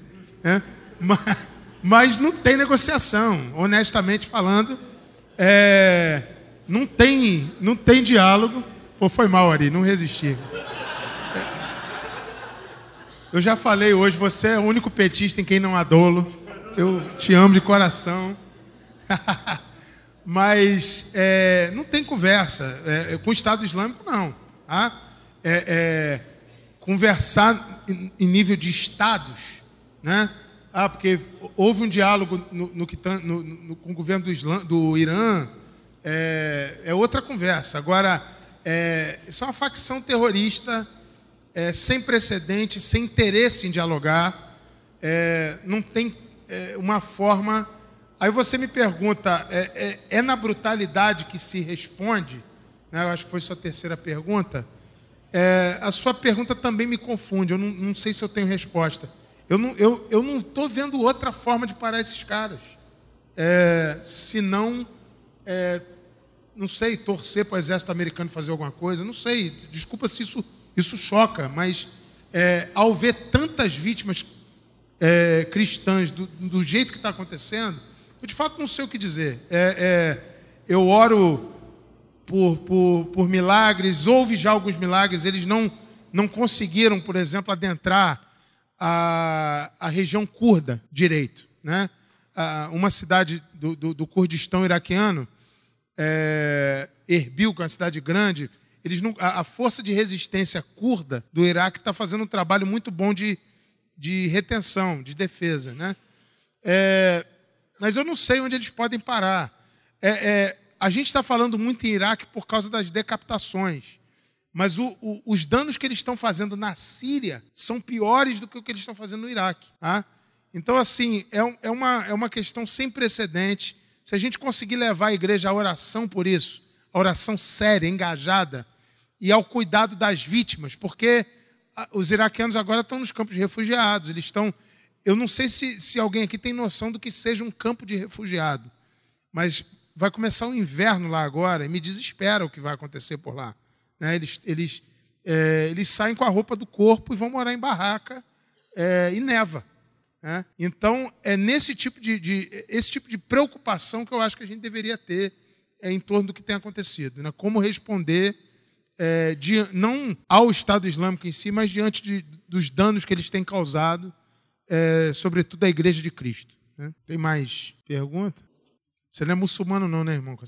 Mas não tem negociação, honestamente falando. Não tem diálogo. Pô, foi mal, Ari, não resisti. Eu já falei hoje, você é o único petista em quem não há dolo. Eu te amo de coração. Mas não tem conversa. Com o Estado Islâmico, não. Tá? Conversar em nível de estados, né? Porque houve um diálogo com o governo do Irã, é outra conversa. Agora, isso é uma facção terrorista sem precedente, sem interesse em dialogar, não tem uma forma... Aí você me pergunta, é na brutalidade que se responde? Né? Eu acho que foi sua terceira pergunta. A sua pergunta também me confunde, eu não sei se eu tenho resposta. Eu não estou vendo outra forma de parar esses caras. Se não, não sei, torcer para o exército americano fazer alguma coisa, não sei, desculpa se isso choca, mas ao ver tantas vítimas cristãs do jeito que está acontecendo, eu de fato não sei o que dizer. Eu oro por milagres, houve já alguns milagres, eles não conseguiram, por exemplo, adentrar a região curda direito, né? Uma cidade do Kurdistão iraquiano, Erbil, que é uma cidade grande, a força de resistência curda do Iraque está fazendo um trabalho muito bom de retenção, de defesa, né? Mas eu não sei onde eles podem parar. A gente está falando muito em Iraque por causa das decapitações, mas os danos que eles estão fazendo na Síria são piores do que o que eles estão fazendo no Iraque. Tá? Então, assim, é uma questão sem precedente. Se a gente conseguir levar a igreja à oração por isso, a oração séria, engajada, e ao cuidado das vítimas, porque os iraquianos agora estão nos campos de refugiados. Eles estão... Eu não sei se alguém aqui tem noção do que seja um campo de refugiado, mas vai começar o inverno lá agora e me desespera o que vai acontecer por lá. Né? Eles saem com a roupa do corpo e vão morar em barraca e neva. Né? Então, é esse tipo de preocupação que eu acho que a gente deveria ter em torno do que tem acontecido. Né? Como responder, não ao Estado Islâmico em si, mas diante dos danos que eles têm causado, sobretudo a Igreja de Cristo. Né? Tem mais pergunta? Você não é muçulmano não, né, irmão?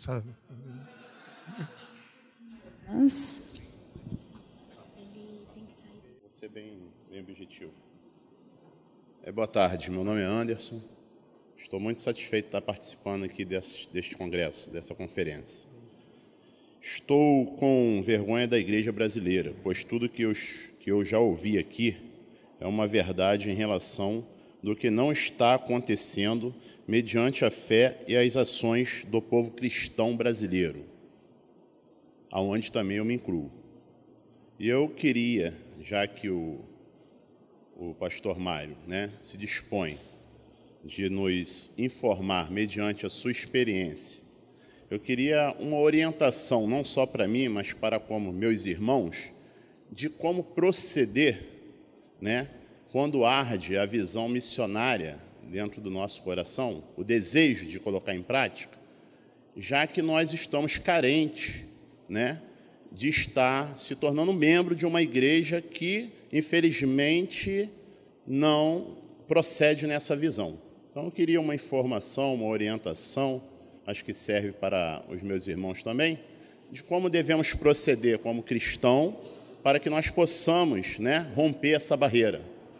Vou ser bem objetivo. Boa tarde, meu nome é Anderson. Estou muito satisfeito de estar participando aqui deste congresso, dessa conferência. Estou com vergonha da igreja brasileira, pois tudo que eu já ouvi aqui é uma verdade em relação do que não está acontecendo mediante a fé e as ações do povo cristão brasileiro, aonde também eu me incluo. E eu queria, já que o pastor Mário, né, se dispõe de nos informar mediante a sua experiência, eu queria uma orientação, não só para mim, mas para como meus irmãos, de como proceder, né, quando arde a visão missionária dentro do nosso coração, o desejo de colocar em prática, já que nós estamos carentes, né, de estar se tornando membro de uma igreja que, infelizmente, não procede nessa visão. Então, eu queria uma informação, uma orientação, acho que serve para os meus irmãos também, de como devemos proceder como cristão para que nós possamos, né, romper essa barreira.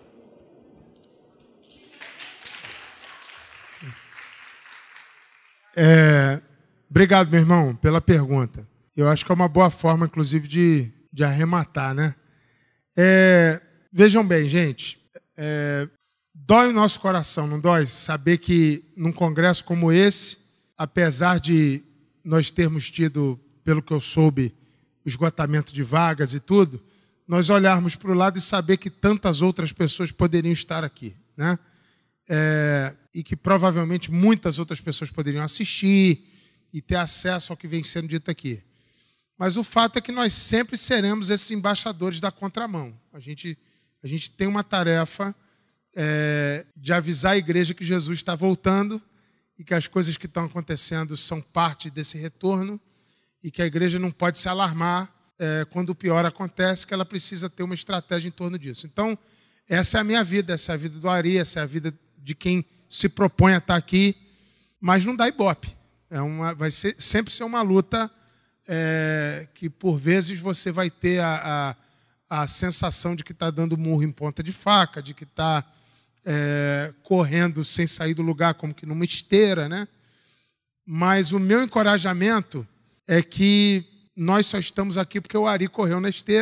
Obrigado, meu irmão, pela pergunta. Eu acho que é uma boa forma, inclusive, de arrematar, né? Vejam bem, gente, dói o nosso coração, não dói? Saber que num congresso como esse, apesar de nós termos tido, pelo que eu soube, o esgotamento de vagas e tudo, nós olharmos para o lado e saber que tantas outras pessoas poderiam estar aqui, né? E que provavelmente muitas outras pessoas poderiam assistir e ter acesso ao que vem sendo dito aqui. Mas o fato é que nós sempre seremos esses embaixadores da contramão. A gente tem uma tarefa de avisar a igreja que Jesus está voltando e que as coisas que estão acontecendo são parte desse retorno e que a igreja não pode se alarmar quando o pior acontece, que ela precisa ter uma estratégia em torno disso. Então, essa é a minha vida, essa é a vida do Ari, essa é a vida de quem se propõe a estar aqui, mas não dá ibope. Vai sempre ser uma luta que, por vezes, você vai ter a sensação de que está dando murro em ponta de faca, de que está correndo sem sair do lugar, como que numa esteira, né? Mas o meu encorajamento é que nós só estamos aqui porque o Ari correu na esteira,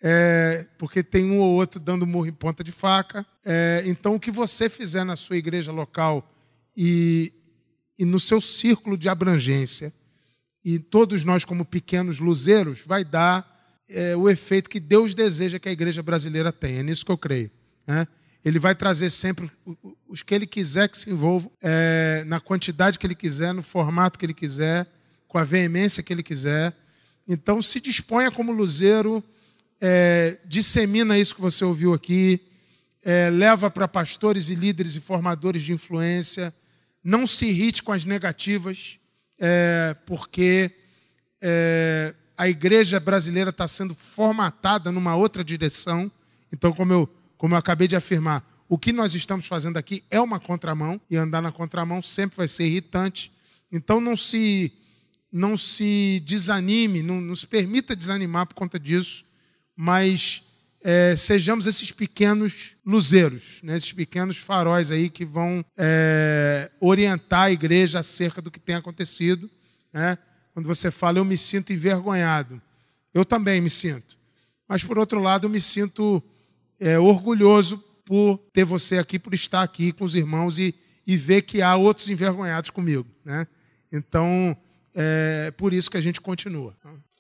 porque tem um ou outro dando murro em ponta de faca. Então, o que você fizer na sua igreja local e no seu círculo de abrangência, e todos nós como pequenos luzeiros, vai dar o efeito que Deus deseja que a igreja brasileira tenha. É nisso que eu creio, né? Ele vai trazer sempre os que Ele quiser que se envolvam, na quantidade que Ele quiser, no formato que Ele quiser, com a veemência que Ele quiser. Então, se disponha como luzeiro, dissemina isso que você ouviu aqui, leva para pastores e líderes e formadores de influência. Não se irrite com as negativas, porque a igreja brasileira está sendo formatada numa outra direção. Então, como eu acabei de afirmar, o que nós estamos fazendo aqui é uma contramão, e andar na contramão sempre vai ser irritante. Então, não se desanime, não se permita desanimar por conta disso, mas sejamos esses pequenos luzeiros, né? Esses pequenos faróis aí que vão orientar a igreja acerca do que tem acontecido, né? Quando você fala, eu me sinto envergonhado, eu também me sinto. Mas, por outro lado, eu me sinto orgulhoso por ter você aqui, por estar aqui com os irmãos e ver que há outros envergonhados comigo, né? Então, por isso que a gente continua.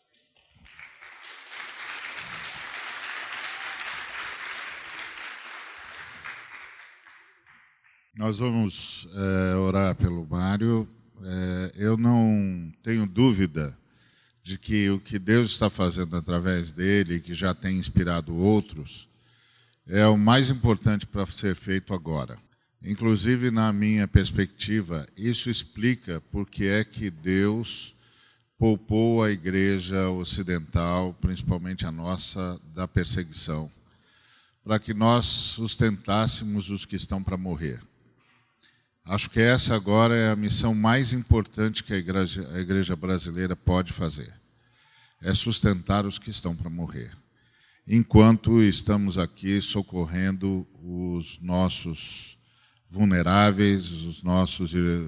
Nós vamos orar pelo Mário. Eu não tenho dúvida de que o que Deus está fazendo através dele, que já tem inspirado outros, é o mais importante para ser feito agora. Inclusive, na minha perspectiva, isso explica por que é que Deus poupou a igreja ocidental, principalmente a nossa, da perseguição, para que nós sustentássemos os que estão para morrer. Acho que essa agora é a missão mais importante que a igreja brasileira pode fazer. É sustentar os que estão para morrer, enquanto estamos aqui socorrendo os nossos vulneráveis, os nossos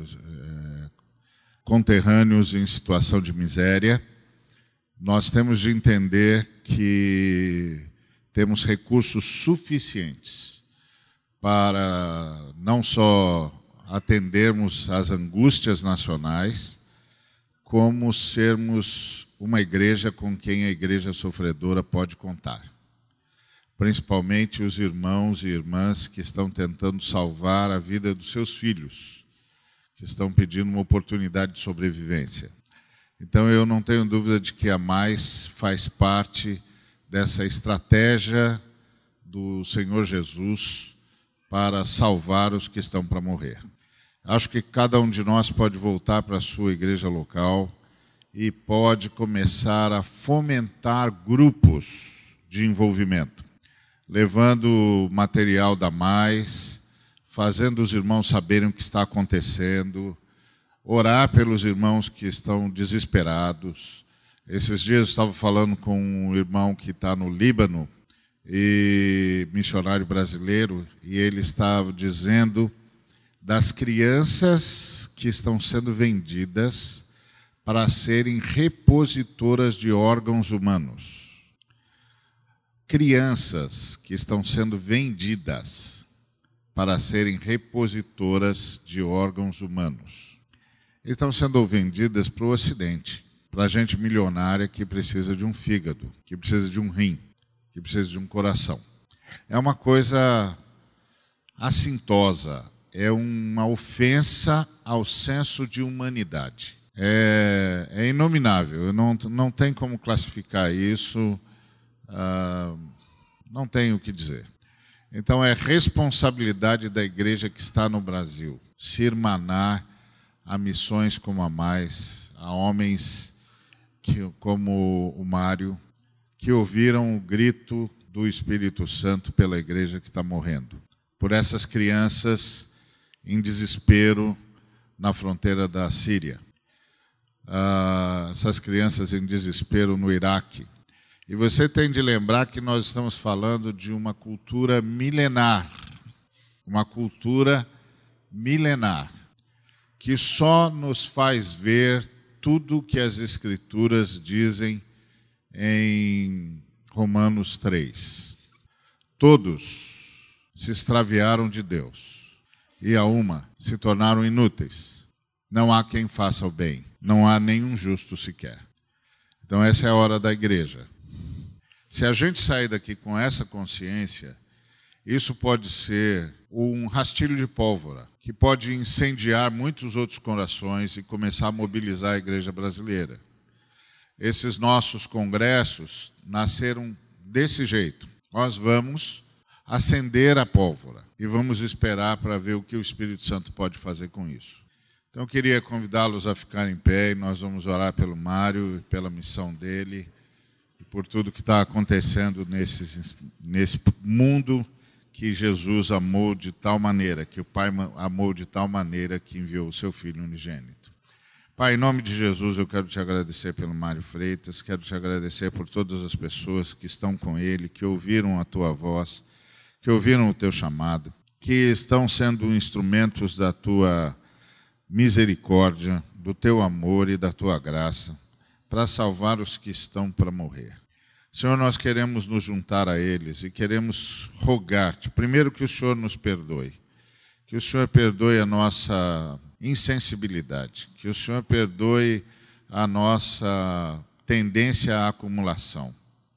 conterrâneos em situação de miséria. Nós temos de entender que temos recursos suficientes para não só atendermos às angústias nacionais, como sermos uma igreja com quem a igreja sofredora pode contar. Principalmente os irmãos e irmãs que estão tentando salvar a vida dos seus filhos, que estão pedindo uma oportunidade de sobrevivência. Então, eu não tenho dúvida de que a Mais faz parte dessa estratégia do Senhor Jesus para salvar os que estão para morrer. Acho que cada um de nós pode voltar para a sua igreja local e pode começar a fomentar grupos de envolvimento, levando material da Mais, fazendo os irmãos saberem o que está acontecendo, orar pelos irmãos que estão desesperados. Esses dias eu estava falando com um irmão que está no Líbano, e missionário brasileiro, e ele estava dizendo das crianças que estão sendo vendidas para serem repositoras de órgãos humanos. Crianças que estão sendo vendidas para serem repositoras de órgãos humanos. E estão sendo vendidas para o Ocidente, para gente milionária que precisa de um fígado, que precisa de um rim, que precisa de um coração. É uma coisa assintosa, é uma ofensa ao senso de humanidade. É inominável, não tem como classificar isso, não tenho o que dizer. Então, é responsabilidade da igreja que está no Brasil se irmanar a missões como a Mais, a homens como o Mário, que ouviram o grito do Espírito Santo pela igreja que está morrendo. Por essas crianças em desespero na fronteira da Síria. Essas crianças em desespero no Iraque. E você tem de lembrar que nós estamos falando de uma cultura milenar. Uma cultura milenar. Que só nos faz ver tudo que as Escrituras dizem em Romanos 3. Todos se extraviaram de Deus, e a uma se tornaram inúteis. Não há quem faça o bem, não há nenhum justo sequer. Então essa é a hora da igreja. Se a gente sair daqui com essa consciência, isso pode ser um rastilho de pólvora, que pode incendiar muitos outros corações e começar a mobilizar a igreja brasileira. Esses nossos congressos nasceram desse jeito. Nós vamos acender a pólvora e vamos esperar para ver o que o Espírito Santo pode fazer com isso. Então eu queria convidá-los a ficar em pé e nós vamos orar pelo Mário, pela missão dele e por tudo que está acontecendo nesse mundo que Jesus amou de tal maneira, que o Pai amou de tal maneira que enviou o seu Filho unigênito. Pai, em nome de Jesus, eu quero te agradecer pelo Mário Freitas, quero te agradecer por todas as pessoas que estão com ele, que ouviram a tua voz, que ouviram o teu chamado, que estão sendo instrumentos da tua misericórdia, do teu amor e da tua graça, para salvar os que estão para morrer. Senhor, nós queremos nos juntar a eles e queremos rogar-te, primeiro, que o Senhor nos perdoe, que o Senhor perdoe a nossa insensibilidade, que o Senhor perdoe a nossa tendência à acumulação,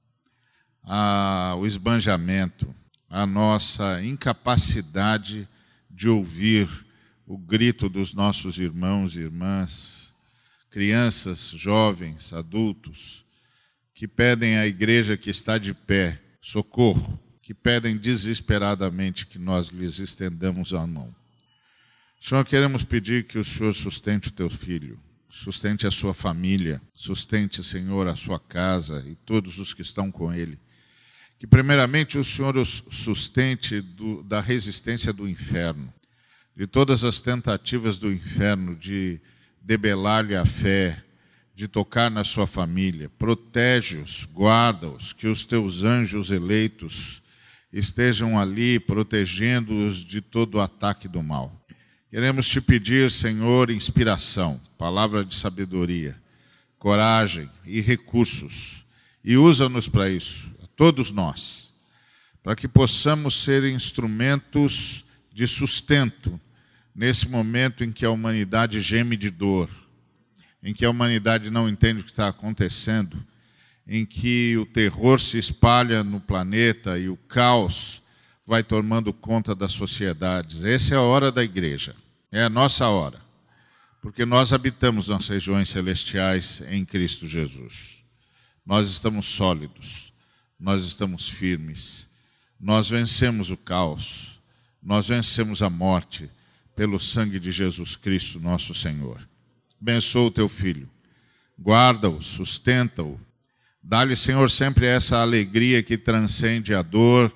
ao esbanjamento, a nossa incapacidade de ouvir o grito dos nossos irmãos e irmãs, crianças, jovens, adultos, que pedem à igreja que está de pé socorro, que pedem desesperadamente que nós lhes estendamos a mão. Senhor, queremos pedir que o Senhor sustente o teu filho, sustente a sua família, sustente, Senhor, a sua casa e todos os que estão com ele. Que primeiramente o Senhor os sustente da resistência do inferno, de todas as tentativas do inferno de debelar-lhe a fé, de tocar na sua família. Protege-os, guarda-os, que os teus anjos eleitos estejam ali protegendo-os de todo o ataque do mal. Queremos te pedir, Senhor, inspiração, palavra de sabedoria, coragem e recursos, e usa-nos para isso, a todos nós, para que possamos ser instrumentos de sustento nesse momento em que a humanidade geme de dor, em que a humanidade não entende o que está acontecendo, em que o terror se espalha no planeta e o caos vai tomando conta das sociedades. Essa é a hora da igreja, é a nossa hora, porque nós habitamos nas regiões celestiais em Cristo Jesus. Nós estamos sólidos, nós estamos firmes, nós vencemos o caos, nós vencemos a morte pelo sangue de Jesus Cristo, nosso Senhor. Abençoa o teu filho, guarda-o, sustenta-o, dá-lhe, Senhor, sempre essa alegria que transcende a dor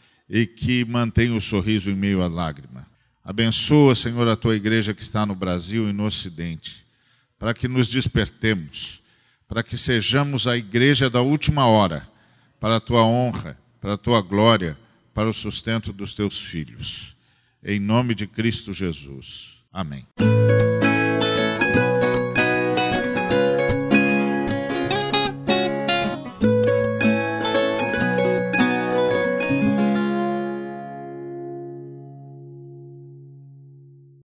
e que mantém o sorriso em meio à lágrima. Abençoa, Senhor, a tua igreja que está no Brasil e no Ocidente, para que nos despertemos, para que sejamos a igreja da última hora, para a tua honra, para a tua glória, para o sustento dos teus filhos. Em nome de Cristo Jesus. Amém.